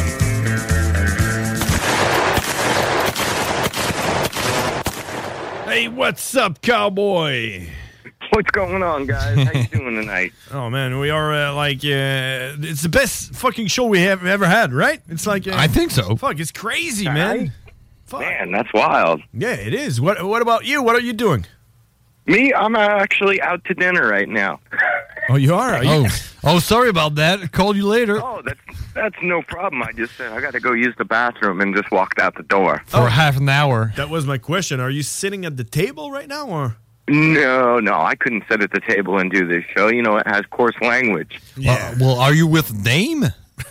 Hey, what's up, cowboy? What's going on, guys? How you doing tonight? Oh, man, we are, uh, like, uh, it's the best fucking show we have ever had, right? It's like... Uh, I think so. Fuck, it's crazy, man. Fuck. Man, that's wild. Yeah, it is. What What about you? What are you doing? Me? I'm actually out to dinner right now. Oh, you are? are you? Oh, oh, sorry about that. Called you later. Oh, that's that's no problem. I just said I got to go use the bathroom and just walked out the door. For oh. half an hour. That was my question. Are you sitting at the table right now, or? No, no, I couldn't sit at the table and do this show. You know, it has coarse language. Yeah. Uh, well, are you with Dame?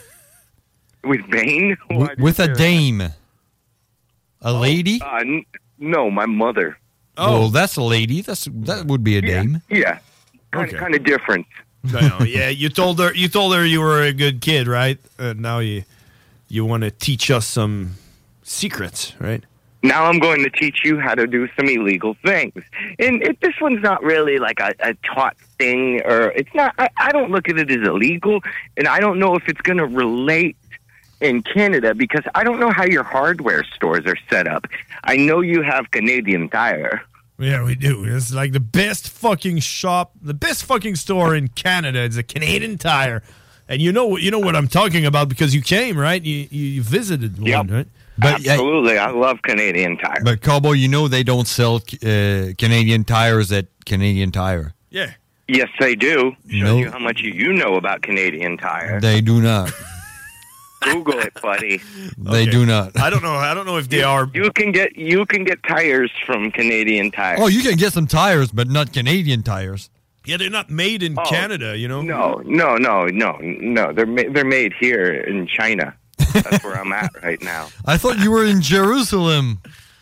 With Bane? W- with a dame. A oh, lady? Uh, n- no, my mother. Oh, well, that's a lady. That's that would be a yeah, dame. Yeah, kind okay. of kind of different. No, yeah, you told her you told her you were a good kid, right? Uh, now you you want to teach us some secrets, right? Now I'm going to teach you how to do some illegal things. And it, this one's not really like a, a taught thing, or it's not. I, I don't look at it as illegal, and I don't know if it's going to relate in Canada because I don't know how your hardware stores are set up. I know you have Canadian Tire. Yeah, we do. It's like the best fucking shop, the best fucking store in Canada. It's a Canadian Tire, and you know you know what I'm talking about because you came, right? You you visited one, yep. right? But, Absolutely, I love Canadian Tire. But Cowboy, you know they don't sell uh, Canadian tires at Canadian Tire. Yeah. Yes, they do. Show No. you how much you know about Canadian Tire. They do not. Google it, buddy. They Okay. do not. I don't know. I don't know if they you, are. You can get you can get tires from Canadian Tire. Oh, you can get some tires, but not Canadian tires. Yeah, they're not made in Oh, Canada, you know. No, no, no, no, no. They're ma- they're made here in China. That's where I'm at right now. I thought you were in Jerusalem.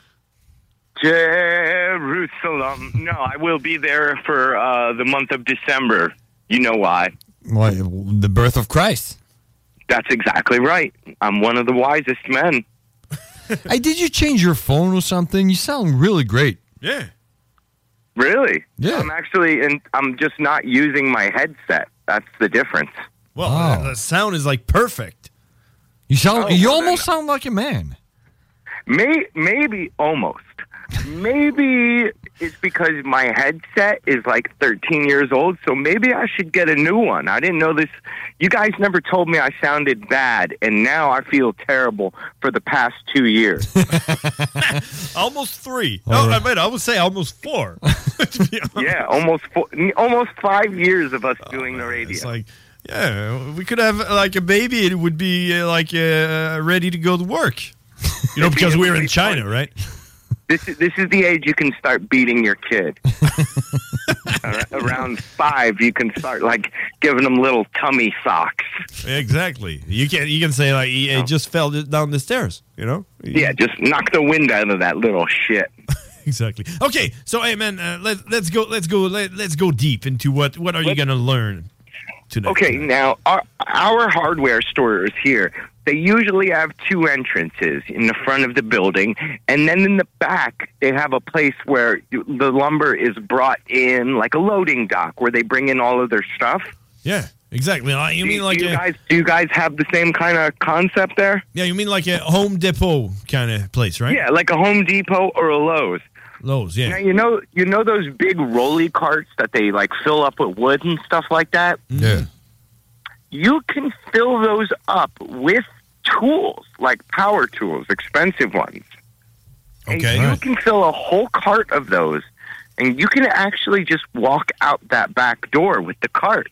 Jerusalem. No, I will be there for uh, the month of December. You know why? Why? The birth of Christ. That's exactly right. I'm one of the wisest men. Hey, did you change your phone or something? You sound really great. Yeah. Really? Yeah. I'm actually, and I'm just not using my headset. That's the difference. Well, Oh. the, the sound is like perfect. You sound. Oh, you well, almost then- sound like a man. May, maybe almost. Maybe it's because my headset is like thirteen years old, so maybe I should get a new one. I didn't know this. You guys never told me I sounded bad, and now I feel terrible for the past two years. Almost three. All Oh, right. I mean, I would say almost four. Yeah, almost four, almost five years of us doing the radio. It's like, yeah, we could have like a baby. It would be uh, like uh, ready to go to work. You know, because we're in China, right? This is, this is the age you can start beating your kid. Ar- Around five, you can start like giving them little tummy socks. Exactly. You can you can say like he, he just fell down the stairs. You know. Yeah, just knock the wind out of that little shit. Exactly. Okay, so hey man, uh, let let's go let's go let, let's go deep into what what are you gonna learn today? Okay, now our, our hardware stores here, they usually have two entrances in the front of the building, and then in the back they have a place where the lumber is brought in, like a loading dock, where they bring in all of their stuff. Yeah, exactly. Uh, You do, mean like do you a, guys? Do you guys have the same kind of concept there? yeah? You mean like a Home Depot kind of place, right? Yeah, like a Home Depot or a Lowe's. Lowe's, yeah. Now you know you know those big rolly carts that they like fill up with wood and stuff like that. Yeah. You can fill those up with tools, like power tools, expensive ones. Okay. And you can fill a whole cart of those and you can actually just walk out that back door with the cart.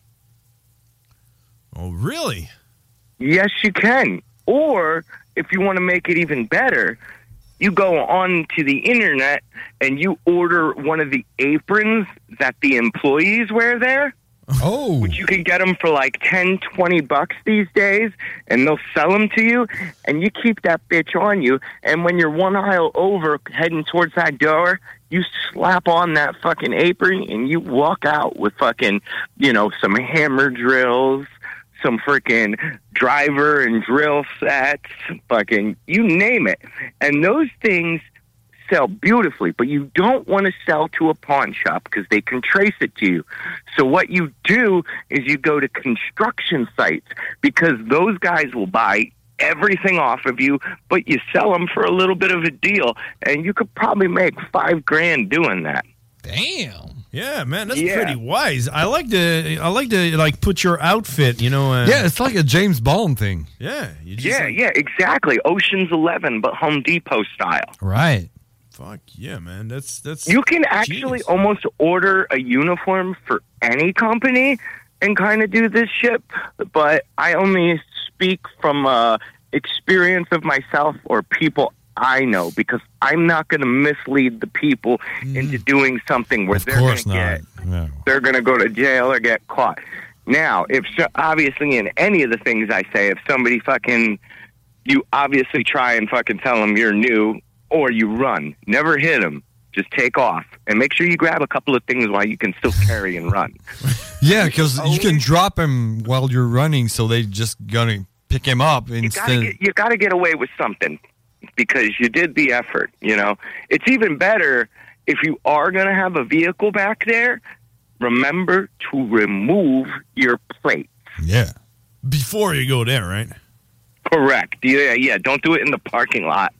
Oh, really? Yes, you can. Or if you want to make it even better, you go on to the internet and you order one of the aprons that the employees wear there. Oh. Which you can get them for like ten, twenty bucks these days, and they'll sell them to you, and you keep that bitch on you, and when you're one aisle over heading towards that door, you slap on that fucking apron, and you walk out with fucking, you know, some hammer drills, some freaking driver and drill sets, fucking, you name it. And those things sell beautifully, but you don't want to sell to a pawn shop because they can trace it to you. So what you do is you go to construction sites because those guys will buy everything off of you, but you sell them for a little bit of a deal, and you could probably make five grand doing that. Damn. Yeah, man, that's Yeah. pretty wise. I like to, I like to like put your outfit, you know. Uh, Yeah, it's like a James Bond thing. Yeah. You just Yeah, like- yeah, exactly. Ocean's Eleven, but Home Depot style. Right. Fuck yeah, man. That's that's. You can actually almost order a uniform for any company and kind of do this shit, but I only speak from uh, experience of myself or people I know, because I'm not going to mislead the people into doing something where Of they're going course to not. get No. they're going to go to jail or get caught. Now, if so, obviously in any of the things I say, if somebody fucking, you obviously try and fucking tell them you're new, or you run. Never hit them. Just take off. And make sure you grab a couple of things while you can still carry and run. Yeah, because you can drop him while you're running, so they just gonna pick him up You gotta, instead. get, you gotta get away with something because you did the effort, you know. It's even better if you are gonna have a vehicle back there, remember to remove your plate. Yeah. Before you go there, right? Correct. Yeah, yeah. Don't do it in the parking lot.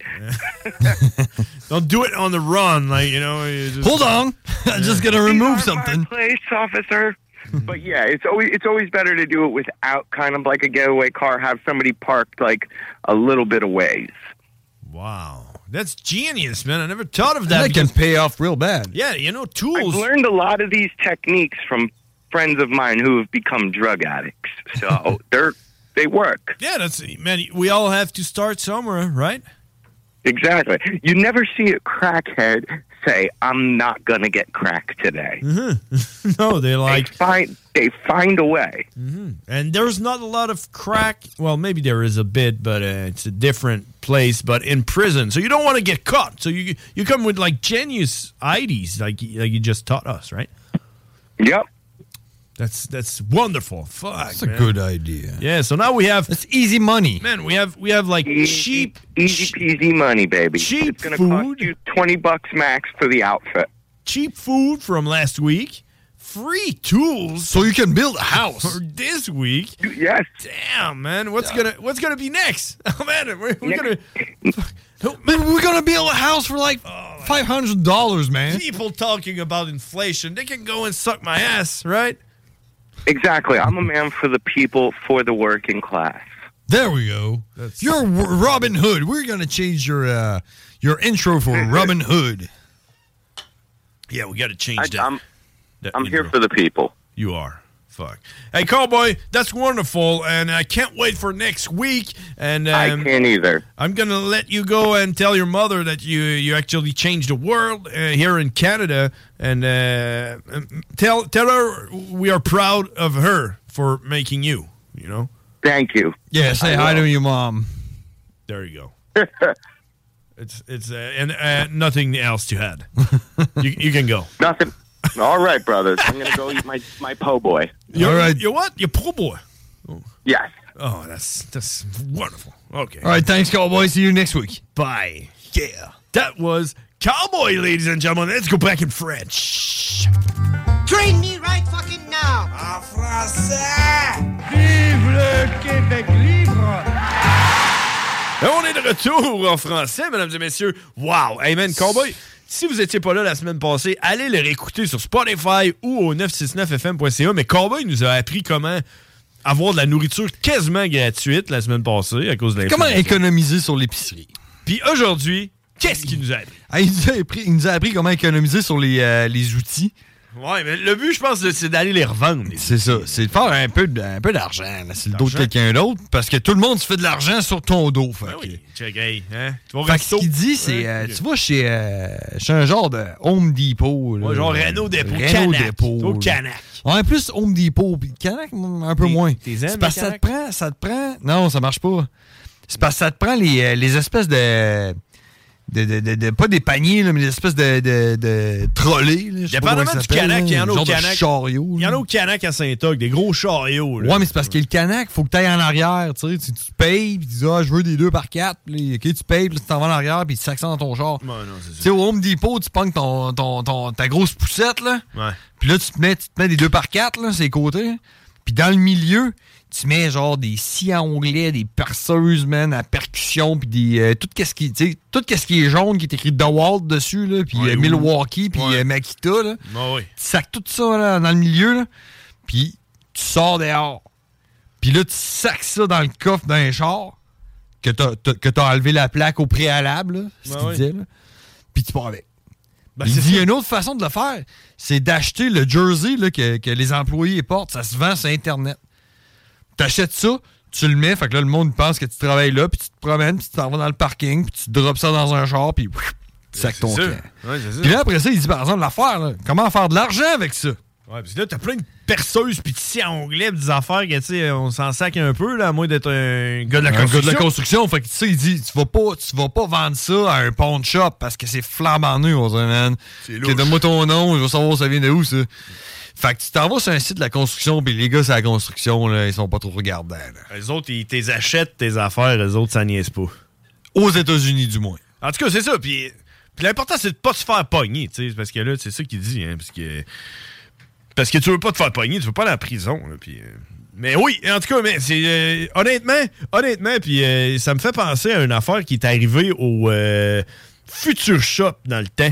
Don't do it on the run, like, you know. You just, Hold on. I'm just gonna remove something. Place, officer. But yeah, it's always it's always better to do it without kind of like a getaway car. Have somebody parked like a little bit of ways. Wow, that's genius, man. I never thought of That that. can because- pay off real bad. Yeah, you know, tools. I've learned a lot of these techniques from friends of mine who have become drug addicts. So they're they work. Yeah, that's man. We all have to start somewhere, right? Exactly. You never see a crackhead say, "I'm not gonna get crack today." Mm-hmm. No, they like they find they find a way. Mm-hmm. And there's not a lot of crack. Well, maybe there is a bit, but uh, it's a different place. But in prison, so you don't want to get caught. So you you come with like genius I Ds, like like you just taught us, right? Yep. That's that's wonderful. Fuck, That's a man. good idea. Yeah. So now we have It's easy money. man. We have we have like cheap Easy peasy money, baby. Cheap it's gonna food. cost you twenty bucks max for the outfit. cheap food from last week, free tools So you can build a house. for this week. Yes. Damn, man. What's gonna what's gonna be next? Oh man, we're, we're gonna. Man, we're gonna build a house for like five hundred dollars, man. People talking about inflation, they can go and suck my ass, right? Exactly. I'm a man for the people, for the working class. There we go. You're W- Robin Hood. We're gonna change your uh, your intro for Robin Hood. Yeah, we got to change I, that. I'm, that I'm here intro. for the people. You are. Fuck. Hey, Cowboy, that's wonderful, and I can't wait for next week. And um, I can't either. I'm gonna let you go and tell your mother that you you actually changed the world uh, here in Canada, and uh, um, tell tell her we are proud of her for making you. You know. Thank you. Yeah, say I hi will. to your mom. There you go. It's it's uh, and uh, nothing else to add. you you can go. Nothing. All right, brothers. I'm going to go eat my, my po' boy. You're, All right. You what? You're po' boy. Yes. Oh, that's that's wonderful. Okay. All right, thanks, Cowboy. See you next week. Bye. Yeah. That was Cowboy, ladies and gentlemen. Let's go back in French. Train me right fucking now! En français! Vive le Québec libre! Et on est de retour en français, mesdames et messieurs. Wow! Hey man, Cowboy, si vous étiez pas là la semaine passée, allez le réécouter sur Spotify ou au neuf cent soixante-neuf F M point C A. Mais Cowboy nous a appris comment avoir de la nourriture quasiment gratuite la semaine passée à cause de l'inflation. Comment économiser sur l'épicerie? Puis aujourd'hui, Qu'est-ce qu'il nous a appris? Ah, il, nous a appris il nous a appris comment économiser sur les, euh, les outils. Ouais, mais le but, je pense, c'est d'aller les revendre. C'est ça. C'est de faire un peu, de, un peu d'argent là, sur le dos de quelqu'un d'autre. Parce que tout le monde se fait de l'argent sur ton dos. Fait ben que... oui, check, hey, hein? Tu vas au fait que resto. ce qu'il dit, c'est... Euh, tu vas chez, euh, chez un genre de Home Depot. Là, ouais, genre Renault Dépôt. Renault Canac. Dépôt. Au Canac. Ouais, plus Home Depot. Puis Canac, un peu T'es, moins. T'es c'est parce que ça te prend... Ça te prend... Non, ça marche pas. C'est parce que ça te prend les, les espèces de... De, de, de, de, pas des paniers, là, mais des espèces de, de, de trolley. Dépendamment du Canac, il y en a au Canac. Chariot. Il y en a au Canac à Saint-Og, des gros chariots. Là. Ouais, mais c'est parce que le Canac, faut que tu ailles en arrière. Tu, sais, tu, tu payes, puis tu dis, ah, je veux des deux par quatre. Puis okay, tu payes, puis tu t'en vas en arrière, puis tu s'accents dans ton char. Ouais, non, c'est ça. Tu sais, au Home Depot, tu pognes ton, ton, ton, ta grosse poussette, là. Ouais. Puis là, tu te, mets, tu te mets des deux par quatre, là, sur les côtés. Puis dans le milieu, tu mets genre des scies à onglets, des perceuses, man, à percussion, puis des euh, tout qu'est-ce qui, tu sais, tout qu'est-ce qui est jaune, qui est écrit DeWalt dessus, là, puis ouais, euh, Milwaukee, puis ouais. euh, Makita, là. Ah, ouais. Tu sacs tout ça là, dans le milieu, là, puis tu sors dehors. Puis là, tu sacs ça dans le coffre d'un char que t'as, t'as, que t'as enlevé la plaque au préalable, là, c'est ce ah, qu'il ouais. disait, là. Puis tu pars avec. Ben, il c'est dit, il y ça. a une autre façon de le faire, c'est d'acheter le jersey là, que, que les employés portent. Ça se vend sur Internet. T'achètes ça, tu le mets, fait que là, le monde pense que tu travailles là, puis tu te promènes, puis tu t'en vas dans le parking, puis tu drops ça dans un char, puis tu sacs ton camp. Ouais, c'est ça. Puis là, après ça, il dit, par exemple, l'affaire, là, comment faire de l'argent avec ça? Ouais, puis là, t'as plein de perceuses pis de scies à onglets pis des affaires que, tu sais, on s'en sac un peu, là, à moins d'être un gars de la un construction. gars de la construction. Fait que, tu sais, il dit, tu vas pas, tu vas pas vendre ça à un pawn shop parce que c'est flambant nu, on se dit, man. C'est Que donne-moi ton nom, je veux savoir ça vient de où, ça. Fait que tu t'en vas sur un site de la construction, puis les gars, c'est la construction, là, ils sont pas trop regardants. Là. Les autres, ils t'es achètent tes affaires, les autres, ça niaise pas. Aux États-Unis, du moins. En tout cas, c'est ça. Puis, puis l'important, c'est de pas se faire pogner, tu sais, parce que là, c'est ça qu'il dit, hein, parce que... Parce que tu veux pas te faire pogner, tu veux pas aller en prison, là, puis... Euh... Mais oui, en tout cas, mais c'est... Euh, honnêtement, honnêtement, puis euh, ça me fait penser à une affaire qui est arrivée au euh, Future Shop dans le temps.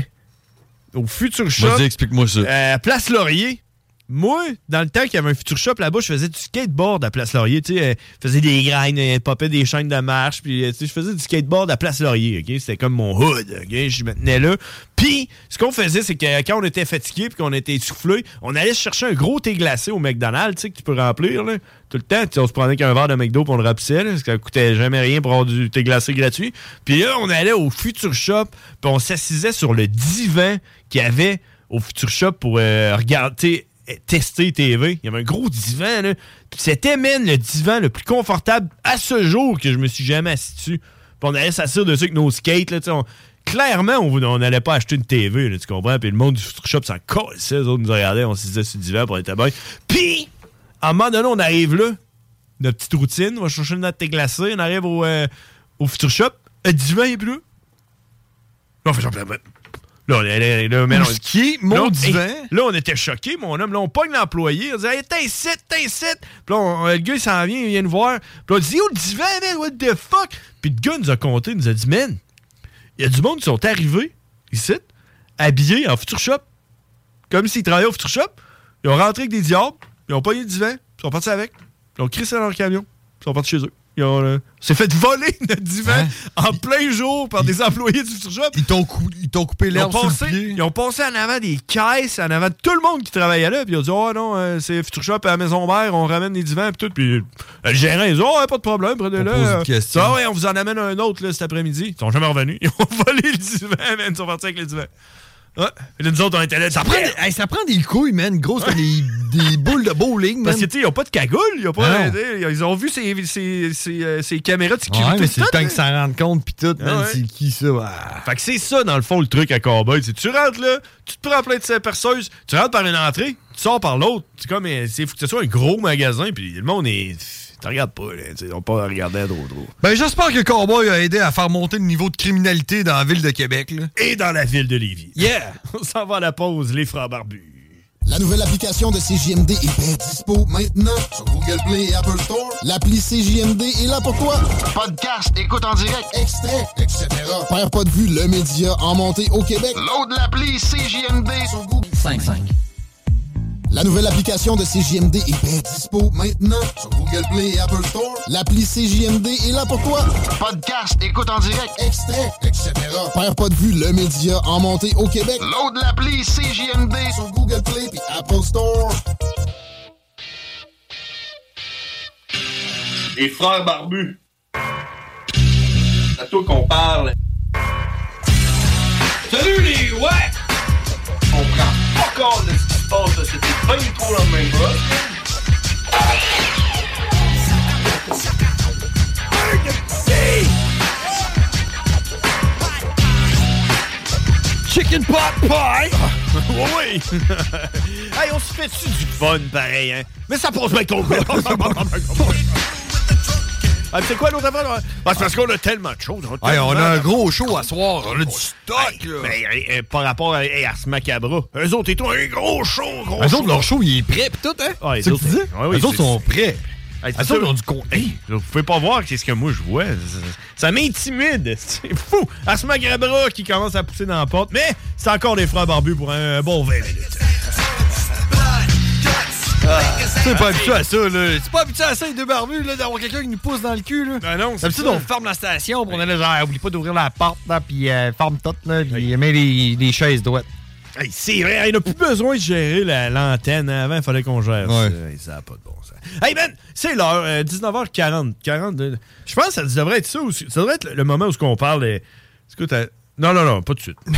Au Future Shop. Vas-y, explique-moi ça. Euh, Place Laurier. Moi, dans le temps qu'il y avait un Future Shop là-bas, je faisais du skateboard à Place Laurier. Tu sais, euh, je faisais des graines, euh, popais des chaînes de marche, puis euh, tu sais, je faisais du skateboard à Place Laurier. Ok, c'était comme mon hood. Ok, je me tenais là. Puis, ce qu'on faisait, c'est que quand on était fatigué puis qu'on était essoufflé, on allait se chercher un gros thé glacé au McDonald's, tu sais, que tu peux remplir là, tout le temps. T'sais, on se prenait qu'un verre de McDo puis on le remplissait, là, parce que ça coûtait jamais rien pour avoir du thé glacé gratuit. Puis là, on allait au Future Shop puis on s'assisait sur le divan qu'il y avait au Future Shop pour euh, regarder, tester T V. Il y avait un gros divan, là. Puis c'était, man, le divan le plus confortable à ce jour que je me suis jamais assis dessus. Puis on allait s'asseoir dessus avec nos skates, là, tu sais. On... Clairement, on n'allait pas acheter une T V, là, tu comprends? Puis le monde du Future Shop s'en cassait, les autres nous regardaient, on se disait sur le divan pour être bien. Puis, à un moment donné, on arrive là, notre petite routine, on va chercher notre thé glacé, on arrive au, euh, au Future Shop, le divan il est plus là. Là, on fait genre, là, là, là, là, là, ce qui est mon là, divan? Hey, là, on était choqués, mon homme. Là, on pogne l'employé. On dit, hey, t'incite, t'incite. Puis là, on, le gars, il s'en vient, il vient nous voir. Puis là, on dit, oh, le divan, man, what the fuck? Puis le gars nous a compté, il nous a dit, man, il y a du monde qui sont arrivés ici, habillés en Future Shop, comme s'ils travaillaient au Future Shop. Ils ont rentré avec des diables, ils ont pogné le divan, ils sont partis avec. Ils ont crissé dans leur camion, ils sont partis chez eux. Ils ont euh, s'est fait voler notre divan hein? en plein jour par des employés du Future Shop. Ils t'ont, cou- ils t'ont coupé l'herbe sur le pied. Ils ont passé en avant des caisses, en avant de tout le monde qui travaillait là. Puis ils ont dit, oh non, euh, c'est Future Shop à la Maison Mère, on ramène des divans. Puis tout. Puis euh, le gérant, il dit, oh, ouais, pas de problème, prenez-le. On pose une question. Ah ouais, on vous en amène un autre là, cet après-midi. Ils sont jamais revenus. Ils ont volé le divan, man. Ils sont partis avec le divan. Ouais. Et là, nous autres, on était là. Ça prend, des, hey, ça prend des couilles, man. Grosse comme des, des boules de bowling, man. Parce que, tu sais, ils n'ont pas de cagoule. Ils ont, pas, ils ont vu ces, ces, ces, ces caméras de sécurité. Ouais, mais c'est le temps hein. qu'ils s'en rendent compte, pis tout, man. Ah ouais. C'est qui ça? Ah. Fait que c'est ça, dans le fond, le truc à Cowboy. C'est tu rentres là, tu te prends plein de ces perceuses, tu rentres par une entrée, tu sors par l'autre. C'est comme, il faut que ce soit un gros magasin, puis le monde est. Tu regardes pas, là. Ils n'ont pas regardé trop trop. Ben, j'espère que Cowboy a aidé à faire monter le niveau de criminalité dans la ville de Québec, là. Et dans la ville de Lévis. Yeah! On s'en va à la pause, les frères barbus. La nouvelle application de C J M D est bien dispo maintenant sur Google Play et Apple Store. L'appli C J M D est là pour toi. Podcast, écoute en direct, extrait, et cetera. Perd pas de vue, le média en montée au Québec. Load l'appli C J M D sur Google. cinq cinq. La nouvelle application de C J M D est bien dispo maintenant sur Google Play et Apple Store. L'appli C J M D est là pour toi. Podcast, écoute en direct, extrait, et cetera. Perds pas de vue, le média en montée au Québec. Load l'appli C J M D sur Google Play et Apple Store. Les frères barbus. C'est à toi qu'on parle. Salut les ouais! On prend pas compte de ce qui se passe, là. C'était pas du tout la même chose. Chicken pot pie! Oui, oui! Hey, on se fait-tu du fun, pareil, hein? Mais ça pose bien ton Ah, c'est quoi l'autre affaire? Ah, c'est parce qu'on a tellement de choses. On, hey, on a un gros show à soir. On a du stock, là. Ben, hey, par rapport à hey, Ars Macabra, eux autres et tout, un gros show, gros eux show. Eux autres, leur show, il est prêt, pis tout, hein? Ah, c'est ce que tu dis? Ouais, oui, eux autres sont prêts. Hey, eux autres ont du contenu. Hey, vous pouvez pas voir qu'est-ce que moi je vois. Ça, ça m'intimide. C'est fou. Ars Macabra qui commence à pousser dans la porte, mais c'est encore des frères barbus pour un bon vingt minutes. Ah, t'es pas habitué à ça, là. T'es pas habitué à ça, les deux barbus, là, d'avoir quelqu'un qui nous pousse dans le cul, là. Ben non, c'est d'habitude, on ferme la station, pis on est là, genre, oublie pas d'ouvrir la porte, là, pis euh, ferme tout, là, pis met les, les chaises droites. Hey, c'est vrai, il n'a plus besoin de gérer la, l'antenne. Avant, il fallait qu'on gère ouais. ça. Hey, ça n'a pas de bon sens. Hey, man, c'est l'heure, euh, dix-neuf heures quarante. quarante euh, je pense que ça devrait être ça aussi. Ça devrait être le moment où on parle. Euh, écoute, euh, non, non, non, pas tout de suite.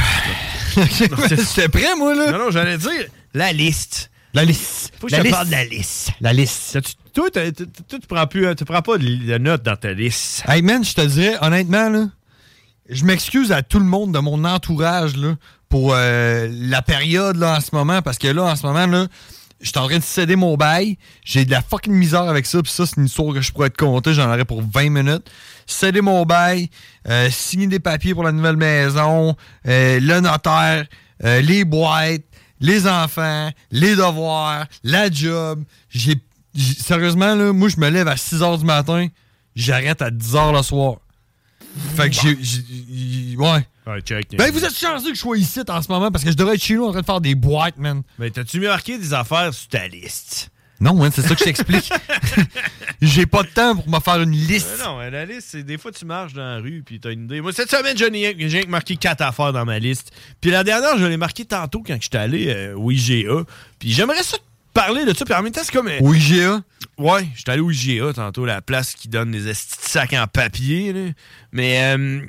J'étais prêt, moi, là. Non, non, j'allais dire la liste. La liste. Faut que la je te liste. parle de la liste. La liste. Tu, toi, toi, tu prends plus, tu prends pas de notes dans ta liste. Hey, man, je te dirais, honnêtement, là, je m'excuse à tout le monde de mon entourage, là, pour euh, la période, là, en ce moment, parce que là, en ce moment, là, je suis en train de céder mon bail. J'ai de la fucking misère avec ça, puis ça, c'est une histoire que je pourrais te conter. J'en aurais pour vingt minutes. Céder mon bail, euh, signer des papiers pour la nouvelle maison, euh, le notaire, euh, les boîtes, les enfants, les devoirs, la job. J'ai, j'ai sérieusement, là, moi, je me lève à six heures du matin, j'arrête à dix heures le soir. Fait que j'ai... j'ai ouais. Ouais, check. Ben, vous êtes chanceux que je sois ici en ce moment parce que je devrais être chez nous en train de faire des boîtes, man. Ben, t'as-tu marqué des affaires sur ta liste? Non, man, c'est ça que je t'explique. J'ai pas de temps pour me faire une liste. Euh, non, la liste, c'est des fois tu marches dans la rue puis t'as une idée. Moi, cette semaine, j'ai, j'ai marqué quatre affaires dans ma liste. Puis la dernière, je l'ai marqué tantôt quand j'étais allé euh, au I G A. Puis j'aimerais ça parler de ça. Puis en même temps, c'est comme... Euh, au I G A? Ouais, j'étais allé au I G A tantôt, la place qui donne des estis de sacs en papier. Là. Mais, euh,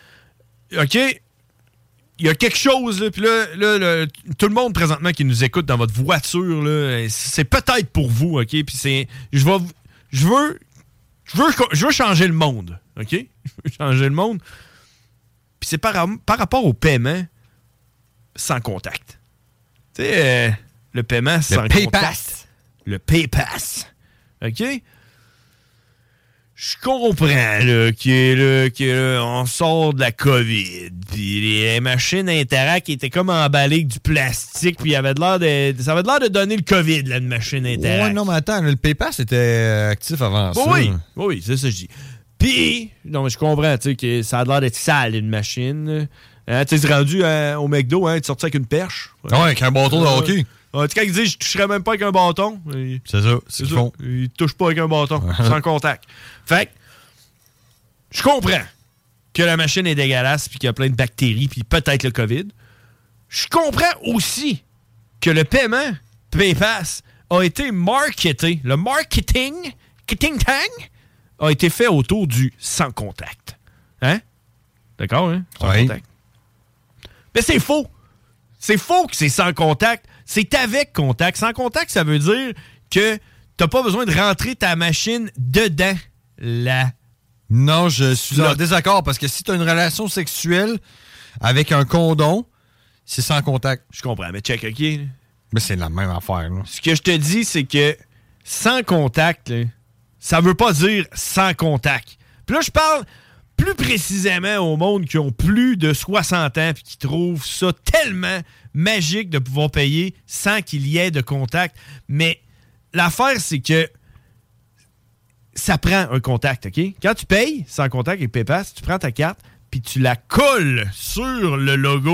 OK... Il y a quelque chose, là, puis là, là, là, tout le monde présentement qui nous écoute dans votre voiture, là, c'est peut-être pour vous, OK? Puis c'est... Je vais... Je veux... Je veux, je veux changer le monde, OK? Je veux changer le monde. Puis c'est par, par rapport au paiement sans contact. Tu sais, euh, le paiement sans le contact. PayPass. Le PayPass. OK? Je comprends là, que, là, que là, on sort de la COVID, puis les machines Interact étaient comme emballées avec du plastique, puis il avait de l'air de, ça avait de l'air de donner le COVID, là, une machine Interact. Ouais, non, mais attends, le PayPass était actif avant bon, ça. Oui, oui, c'est ça que je dis. Puis, non, mais je comprends, tu sais, que ça a l'air d'être sale, une machine. Hein, tu sais, c'est rendu hein, au McDo, hein, tu sortais avec une perche. Ouais, avec un bâton de hockey. Euh, tu sais, quand ils disent je toucherais même pas avec un bâton. Il, c'est ça, c'est, c'est ça. Font. Ils touchent pas avec un bâton, sans contact. Fait que, je comprends que la machine est dégueulasse, puis qu'il y a plein de bactéries, puis peut-être le COVID. Je comprends aussi que le paiement PayPass a été marketé. Le marketing, marketing tang, a été fait autour du sans contact. Hein? D'accord, hein? Sans oui. contact. Mais c'est faux. C'est faux que c'est sans contact. C'est avec contact. Sans contact, ça veut dire que t'as pas besoin de rentrer ta machine dedans la... Non, je suis en désaccord parce que si t'as une relation sexuelle avec un condom, c'est sans contact. Je comprends, mais check, OK? Mais c'est la même affaire, là. Ce que je te dis, c'est que sans contact, là, ça veut pas dire sans contact. Puis là, je parle plus précisément au monde qui ont plus de soixante ans et qui trouvent ça tellement magique de pouvoir payer sans qu'il y ait de contact. Mais l'affaire, c'est que ça prend un contact, OK? Quand tu payes sans contact avec PayPass, tu prends ta carte puis tu la colles sur le logo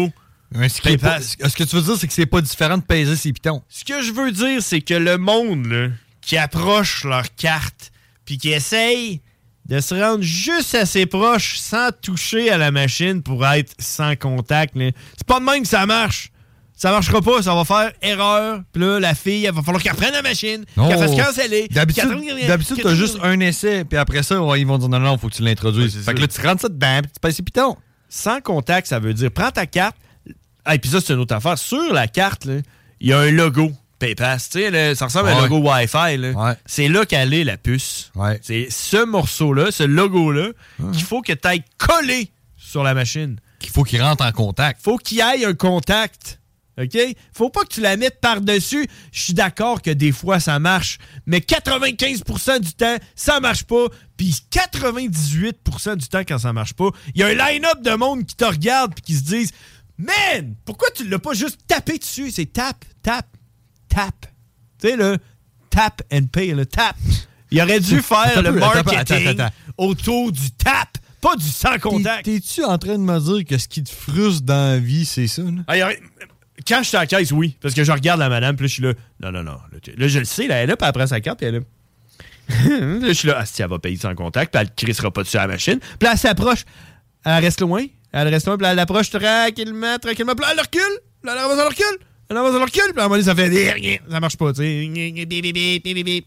Ce, qui est pas, ce que tu veux dire, c'est que c'est pas différent de peser ses pitons. Ce que je veux dire, c'est que le monde là, qui approche leur carte puis qui essaye de se rendre juste assez proche sans toucher à la machine pour être sans contact, là, c'est pas de même que ça marche. Ça marchera pas, ça va faire erreur. Puis là, la fille, il va falloir qu'elle reprenne la machine, Non. qu'elle fasse canceller. D'habitude, qu'elle- d'habitude qu'elle- t'as juste un essai, puis après ça, ouais, ils vont dire non, non, faut que tu l'introduises. Ouais, c'est fait que ça. là, tu rentres ça dedans, puis tu pèses ses pitons. Sans contact, ça veut dire, prends ta carte. Et puis ça, c'est une autre affaire. Sur la carte, là, il y a un logo PayPass. Tu sais, là, ça ressemble à un Ouais. logo Wi-Fi. Là. Ouais. C'est là qu'elle est la puce. Ouais. C'est ce morceau-là, ce logo-là, qu'il faut que tu ailles coller sur la machine. Qu'il faut qu'il rentre en contact. Faut qu'il y ait un contact. OK? Faut pas que tu la mettes par-dessus. Je suis d'accord que des fois, ça marche. Mais quatre-vingt-quinze pour cent du temps, ça marche pas. Puis quatre-vingt-dix-huit pour cent du temps, quand ça marche pas, il y a un line-up de monde qui te regarde et qui se disent « Man, pourquoi tu l'as pas juste tapé dessus? » C'est tap, tap, tap. Tu sais, le tap and pay, le tap. Il aurait dû faire Attends le un peu, attends, marketing attends, attends. autour du tap, pas du sans contact. T'es- T'es-tu en train de me dire que ce qui te frustre dans la vie, c'est ça? Là? Ah, y a- Quand je suis à la caisse, oui. Parce que je regarde la madame, puis là, je suis là. Non, non, non. Là, tu- là, je le sais, là, elle est là, puis elle prend sa carte, puis elle est là. Là, je suis là. Ah, si elle va payer sans contact, puis elle ne crissera pas dessus à la machine. Puis là, elle s'approche. Elle reste loin. Elle reste loin, puis là, elle approche tranquillement, tranquillement. Puis là, elle recule. Puis là, elle avance, elle recule. Elle avance, elle recule. Puis à un moment donné, ça fait des rien. Ça marche pas, tu sais. Bip, bip, bip, bip, bip.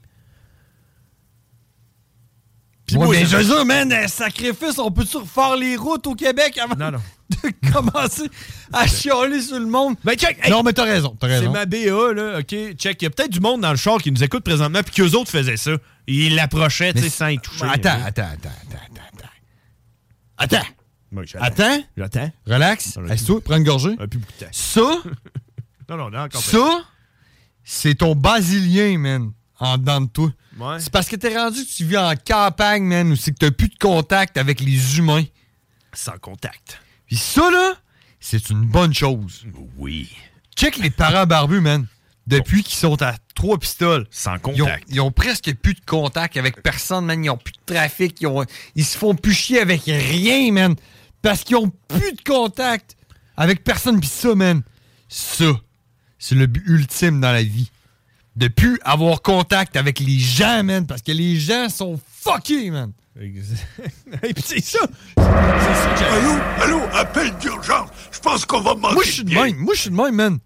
Puis Ouais, moi, mais ça- je veux dire, man, un sacrifice, on peut-tu refaire les routes au Québec avant Non, non. de commencer à chialer sur le monde? Ben, check, hey, non, mais t'as raison, t'as c'est raison. ma B A, là, OK? Check. Il y a peut-être du monde dans le char qui nous écoute présentement, puis qu'eux autres faisaient ça. Ils l'approchaient, tu sais, Mais sans y toucher. Attends, hein. attends, attends, attends, attends. Attends. Moi, j'attends. Attends. J'attends. Relax. On a Assieds-toi, prends une gorgée. Un plus beaucoup de temps. Ça, Non, non, non, encore ça, c'est ton basilien, man, en dedans de toi. Ouais. C'est parce que t'es rendu que tu vis en campagne, man, où c'est que t'as plus de contact avec les humains. Sans contact. Puis ça, là, c'est une bonne chose. Oui. Check les parents barbus, man. Depuis qu'ils sont à trois pistoles. Sans Ils ont, contact. ils ont presque plus de contact avec personne, man. Ils ont plus de trafic. Ils, ont, ils se font plus chier avec rien, man. Parce qu'ils ont plus de contact avec personne. Puis ça, man, ça, c'est le but ultime dans la vie. De plus avoir contact avec les gens, man. Parce que les gens sont fuckés, man. Et puis c'est ça. Allô, allô, appel d'urgence. Je pense qu'on va manquer. Moi, je suis de même. Moi, je suis de même, man.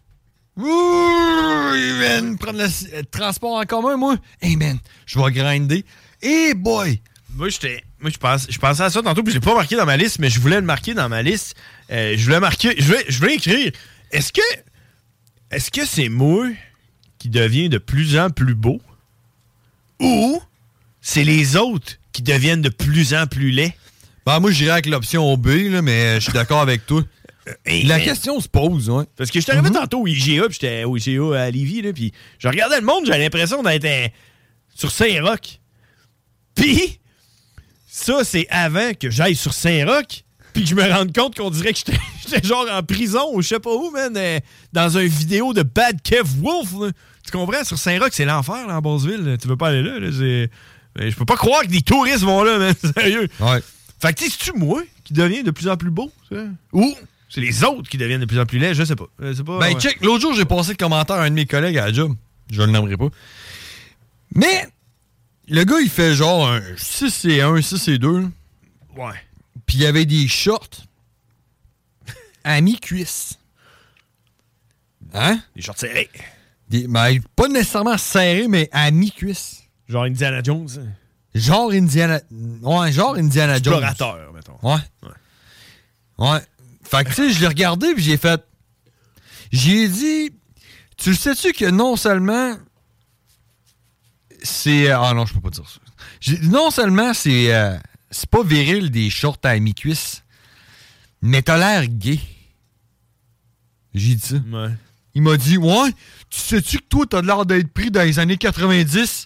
Oui, man. Prendre le euh, transport en commun, moi. Hey, man, je vais grinder. Hey, boy. Moi, j'étais. Moi, je pense, je pensais à ça tantôt, puis je l'ai pas marqué dans ma liste, mais je voulais le marquer dans ma liste. Euh, je voulais marquer. Je voulais, je voulais écrire. Est-ce que. Est-ce que c'est moi qui devient de plus en plus beau? Ou c'est les autres qui deviennent de plus en plus laids? Ben, moi, j'irais avec l'option B, là, mais je suis d'accord avec toi. Hey, La man. question se pose, ouais. Parce que je suis arrivé Mhm. tantôt au I G A, puis j'étais au I G A à Lévis, là, puis je regardais le monde, j'avais l'impression d'être euh, sur Saint-Roch. Puis, ça, c'est avant que j'aille sur Saint-Roch, puis que je me rende compte qu'on dirait que j'étais j'étais genre en prison ou je sais pas où, man, euh, dans une vidéo de Bad Kev Wolf. Là. Tu comprends? Sur Saint-Roch, c'est l'enfer, là, en Basseville. Tu veux pas aller là, là c'est... Mais je peux pas croire que des touristes vont là, man, sérieux. Ouais. Fait que, tu sais, c'est-tu moi qui deviens de plus en plus beau, ça? Ou c'est les autres qui deviennent de plus en plus laids, je sais pas. Je sais pas Ben, ouais. check, l'autre jour, j'ai passé le commentaire à un de mes collègues à la job. Je le nommerai pas. Mais, le gars, il fait genre un six et un, six et deux. Ouais. Puis il y avait des shorts à mi-cuisse. Hein? Des shorts serrés. Des, ben, pas nécessairement serrés, mais à mi-cuisse. Genre Indiana Jones. hein. Genre Indiana... Ouais, genre Indiana Jones. Explorateur, mettons. Ouais. Ouais. Fait que, tu sais, je l'ai regardé, puis j'ai fait... J'ai dit... Tu le sais-tu que non seulement... C'est... Ah non, je peux pas dire ça. J'ai- Non seulement c'est... euh, c'est pas viril des shorts à mi-cuisse, mais t'as l'air gay. J'ai dit ça. Ouais. Il m'a dit, ouais, tu sais-tu que toi, t'as l'air d'être pris dans les années quatre-vingt-dix?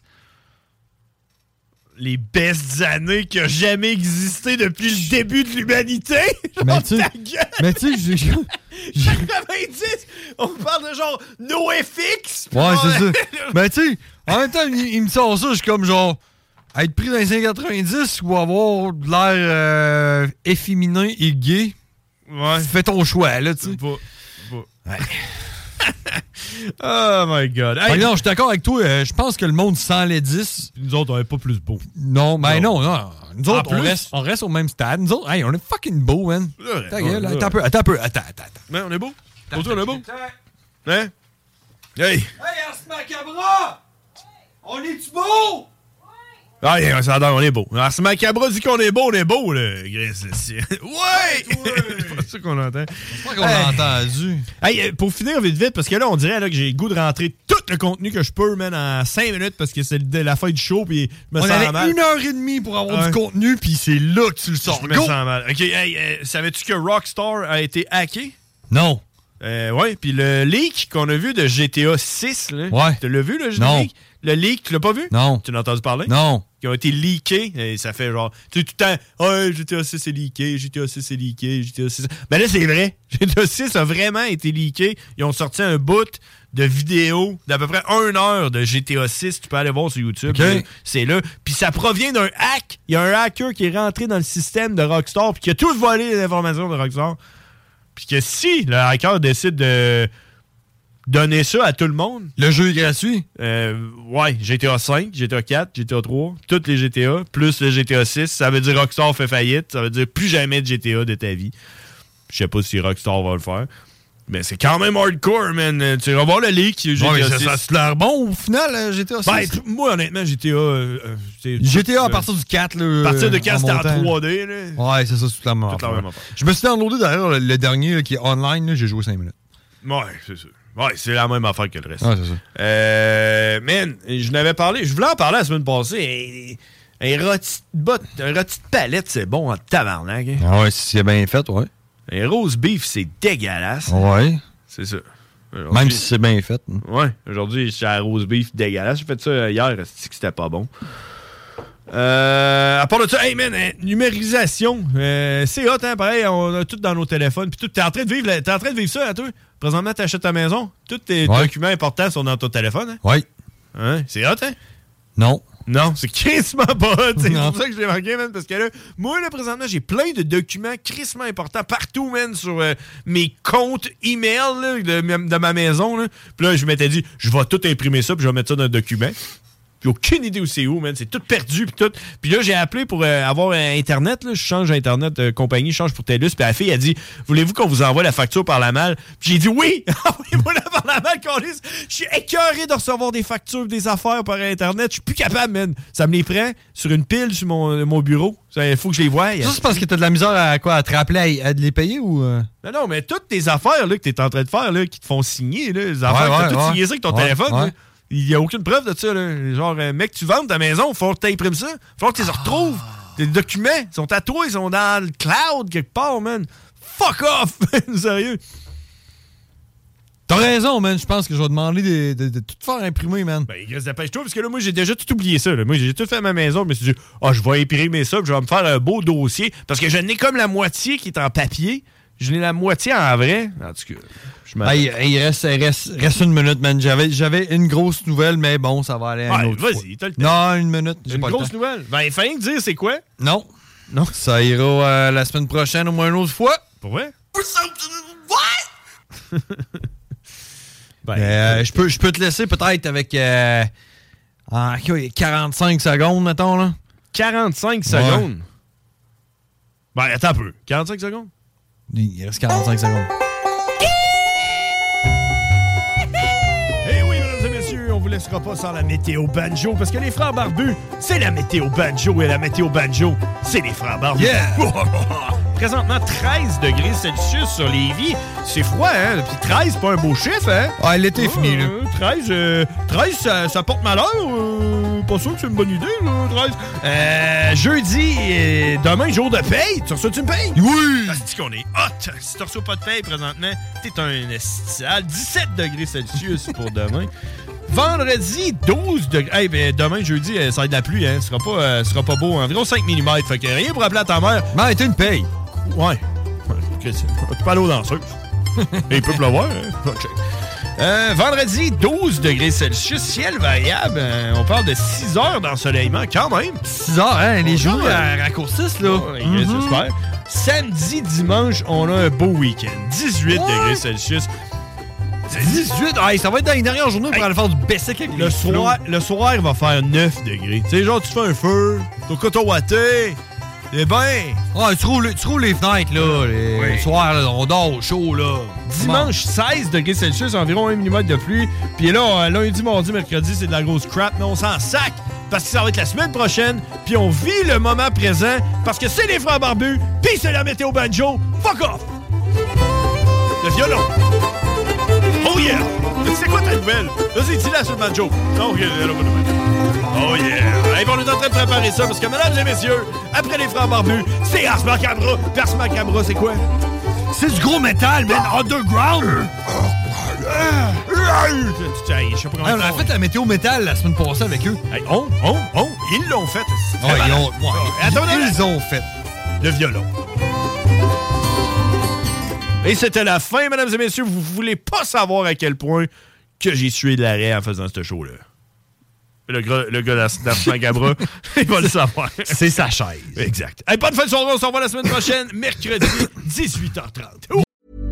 Les bestes années qui ont jamais existé depuis le début de l'humanité. Mais Genre, tu sais- ta gueule. Mais tu sais, j'ai... quatre-vingt-dix, on parle de genre NoFX. Ouais, c'est ça. Ben, tu sais, en même temps, il, il me sort ça, je suis comme genre, être pris dans les années quatre-vingt-dix ou avoir de l'air euh, efféminé et gay, Ouais. Fais ton choix, là, tu sais. Pas, pas. Ouais. Oh my God. Hey, non, je suis d'accord avec toi. Euh, je pense que le monde sans les dix... Nous autres, on est pas plus beaux. Non, ben non, non. non. Nous autres, En on plus- reste, on reste au même stade. Nous autres, hey, on est fucking beaux, man. Ouais, Ta ouais, gueule, ouais. attends un peu, attends un peu. Attends, attends, attends. Mais on est beau. Pour toi, on est beau. Hein? Hey! Hey, Ars Macabra! On est-tu beau? Ah, yeah, ça adore, on est beau. Alors, si Macabra dit qu'on est beau, on est beau, là. Grace, ouais! C'est pas ça qu'on entend. C'est pas qu'on l'a entendu. Hey, euh, pour finir vite vite, parce que là, on dirait là, que j'ai le goût de rentrer tout le contenu que je peux, man, en cinq minutes, parce que c'est le- la fin du show, puis je me On sens avait mal. une heure et demie pour avoir Ouais. du contenu, puis c'est là que tu le sors. Je me Go! sens mal. OK, hey, euh, savais-tu que Rockstar a été hacké? Non. Euh, ouais, puis le leak qu'on a vu de G T A six, là. Ouais. Tu l'as vu, le Non. leak? Le leak, tu l'as pas vu? Non. Tu l'as entendu parler? Non. Qui ont été leakés, et ça fait genre, tu sais, tout le temps, ah, G T A six est leaké, G T A six est leaké, G T A six. Ben là, c'est vrai. G T A six a vraiment été leaké. Ils ont sorti un bout de vidéo d'à peu près une heure de G T A six. Tu peux aller voir sur YouTube. OK. Là. C'est là. Puis ça provient d'un hack. Il y a un hacker qui est rentré dans le système de Rockstar puis qui a tout volé les informations de Rockstar. Puis que si le hacker décide de donner ça à tout le monde. Le jeu est gratuit? Euh, ouais, G T A cinq, G T A quatre, G T A trois, toutes les G T A, plus le G T A six. Ça veut dire Rockstar fait faillite. Ça veut dire plus jamais de G T A de ta vie. Je sais pas si Rockstar va le faire. Mais c'est quand même hardcore, man. Tu vas voir le leak, G T A Ouais, mais ça, six. ça se l'air bon au final, euh, G T A six. Ben, t- moi, honnêtement, G T A... euh, euh, c'est- G T A à euh, partir du quatre, là. À partir de quatre, c'était en montant. trois D, là. Ouais, c'est ça, c'est toute la même Toute la affaire. même affaire. Je me suis downloadé d'ailleurs le, le dernier là, qui est online, là, j'ai joué cinq minutes. Ouais, c'est ça. Ouais, c'est la même affaire que le reste. Ouais, c'est ça. Euh, man, je n'avais parlé... Je voulais en parler la semaine passée. Un, un rôti de botte, un rôti de palette, c'est bon en tabarnak. Hein? Ah ouais, si c'est bien fait, ouais. Un rose beef, c'est dégueulasse. Ouais. C'est ça. Aujourd'hui- Même si c'est bien fait. hein. Ouais, aujourd'hui, j'ai un rose beef dégueulasse. J'ai fait ça hier, c'est que c'était pas bon. Euh, à part de ça, hey man, euh, numérisation, euh, c'est hot, hein, pareil, on a tout dans nos téléphones. Puis tout, t'es en train de vivre, la- t'es en train de vivre ça, hein, toi? Présentement, t'achètes ta maison, tous tes Ouais. documents importants sont dans ton téléphone, hein? Ouais. Hein? C'est hot, hein? Non. Non, c'est crissement pas hot. C'est Non. pour ça que je l'ai manqué, man. Parce que là, moi, là, présentement, j'ai plein de documents crissement importants partout, man, sur euh, mes comptes email là, de, de ma maison. Là. Puis là, je m'étais dit, je vais tout imprimer ça, puis je vais mettre ça dans un document. Puis aucune idée où c'est où, man. C'est tout perdu, puis tout. Puis là, j'ai appelé pour euh, avoir euh, Internet. Là. Je change Internet euh, compagnie, je change pour TELUS. Puis la fille a dit, voulez-vous qu'on vous envoie la facture par la malle? Puis j'ai dit, oui! Envoyez-moi la par la malle, câlisse. Je suis écœuré de recevoir des factures, des affaires par Internet. Je suis plus capable, man. Ça me les prend sur une pile sur mon, mon bureau. Il faut que je les voie. Ça, c'est parce que t'as de la misère à quoi? À te rappeler à, à de les payer ou. euh? Non, non, mais toutes tes affaires là, que t'es en train de faire, là, qui te font signer, là, les affaires, Ouais, t'as ouais, tout ouais. signé ça avec ton Ouais, téléphone. ouais. là. Il n'y a aucune preuve de ça. Là. Genre, euh, mec, tu vends ta maison, il faut que tu imprimes ça. Il faut que tu les retrouves. Tes documents ils sont à toi, ils sont dans le cloud quelque part, man. Fuck off! Sérieux. T'as raison, man. Je pense que je vais demander de, de- de tout faire imprimer, man. Ben, Chris, dépêche-toi, parce que là, moi, j'ai déjà tout oublié ça. Là. Moi, j'ai tout fait à ma maison. Je me suis dit, ah, je vais imprimer ça, puis je vais me faire un beau dossier. Parce que je n'ai comme la moitié qui est en papier. Je n'ai la moitié en vrai. En tout cas, je m'attends. Hey, hey, il reste, il reste, reste une minute, man. J'avais, j'avais une grosse nouvelle, mais bon, ça va aller à une Ouais, autre vas-y, fois. t'as le temps. Non, une minute. J'ai Une pas grosse le temps. nouvelle. Ben, fin de dire, c'est quoi? Non. Non. Ça ira euh, la semaine prochaine, au moins une autre fois. Pour vrai? Ben, euh, je peux, je peux te laisser peut-être avec euh, en quarante-cinq secondes, mettons, là. quarante-cinq secondes? Ben, attends un peu. quarante-cinq secondes? Il reste quarante-cinq secondes. Eh oui, mesdames et messieurs, on vous laissera pas sans la météo banjo, parce que les frères barbus, c'est la météo banjo, et la météo banjo, c'est les frères barbus. Yeah! Présentement, treize degrés Celsius sur Lévis. C'est froid, hein? Puis treize, c'est pas un beau chiffre, hein? Ah, l'été est fini, là. Euh, treize, euh, treize ça, ça porte malheur. Euh, pas sûr que c'est une bonne idée, là, treize. Euh, jeudi, euh, demain, jour de paye. Tu reçois-tu une paye? Oui! Ça se dit qu'on est hot. Si tu reçois pas de paye présentement, t'es un estial. dix-sept degrés Celsius pour demain. Vendredi, douze degrés. Hey, ben, demain, jeudi, euh, ça va être de la pluie, hein. Ce sera pas, euh, ce sera pas beau. Environ cinq millimètres. Fait que rien pour appeler à ta mère. Mais t'as une paye. Ouais. Ouais, tu peux aller aux danseuses. Et il peut pleuvoir. Hein? Okay. Euh, vendredi, douze degrés Celsius, ciel variable. Euh, on parle de six heures d'ensoleillement, quand même. six heures, hein? Les jours ouais. à raccourcissent, là. Ouais, Mm-hmm. j'espère. Samedi, dimanche, on a un beau week-end. dix-huit ouais. degrés Celsius. dix-huit? Hey, ça va être dans les dernières journées pour hey. aller faire du basic avec le les soir, le soir, il va faire neuf degrés. Tu sais, genre, tu fais un feu, ton coton watté. Eh ben! Ouais, tu roules, tu roules les fenêtres, là. Les oui. soirs, là, on dort au chaud, là. Dimanche, seize degrés Celsius, environ un millimètre de pluie. Puis là, lundi, mardi, mercredi, c'est de la grosse crap, mais on s'en sac parce que ça va être la semaine prochaine. Puis on vit le moment présent parce que c'est les frères barbus, puis c'est la météo banjo. Fuck off! Le violon. Oh yeah! C'est quoi ta nouvelle? Vas-y, dis-la sur le banjo. Non, ok, là, oh yeah! Hey, on est en train de préparer ça parce que, mesdames et messieurs, après les frères barbus, c'est Ars Macabra. Puis Ars Macabra, c'est quoi? C'est du gros métal, man! Underground! Je sais pas comment hey, on a fait la météo métal la semaine passée avec eux. Hey, on, on, on, ils l'ont fait. Ouais, ils ont, ouais, Attends, ils, ils ont fait. Le violon. Et c'était la fin, mesdames et messieurs. Vous voulez pas savoir à quel point que j'ai sué de l'arrêt en faisant ce show-là. Le gars, le gars d'Ars Macabra, il va le savoir. C'est sa chaise. Exact. Hey, bonne fin de soirée. On se revoit la semaine prochaine, mercredi, dix-huit heures trente. Ouh.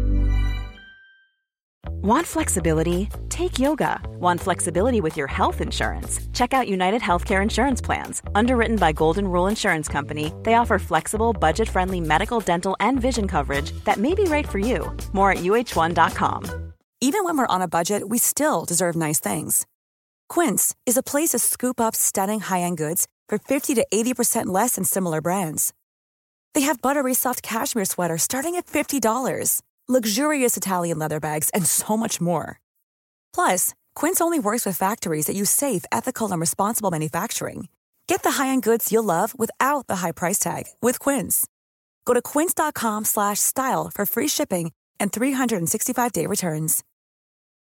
Want flexibility? Take yoga. Want flexibility with your health insurance? Check out United Healthcare Insurance Plans. Underwritten by Golden Rule Insurance Company, they offer flexible, budget-friendly medical, dental, and vision coverage that may be right for you. More at U H one dot com. Even when we're on a budget, we still deserve nice things. Quince is a place to scoop up stunning high-end goods for fifty to eighty percent less than similar brands. They have buttery soft cashmere sweaters starting at fifty dollars. Luxurious Italian leather bags, and so much more. Plus, Quince only works with factories that use safe, ethical, and responsible manufacturing. Get the high-end goods you'll love without the high price tag with Quince. Go to quince dot com slash style for free shipping and three sixty-five day returns.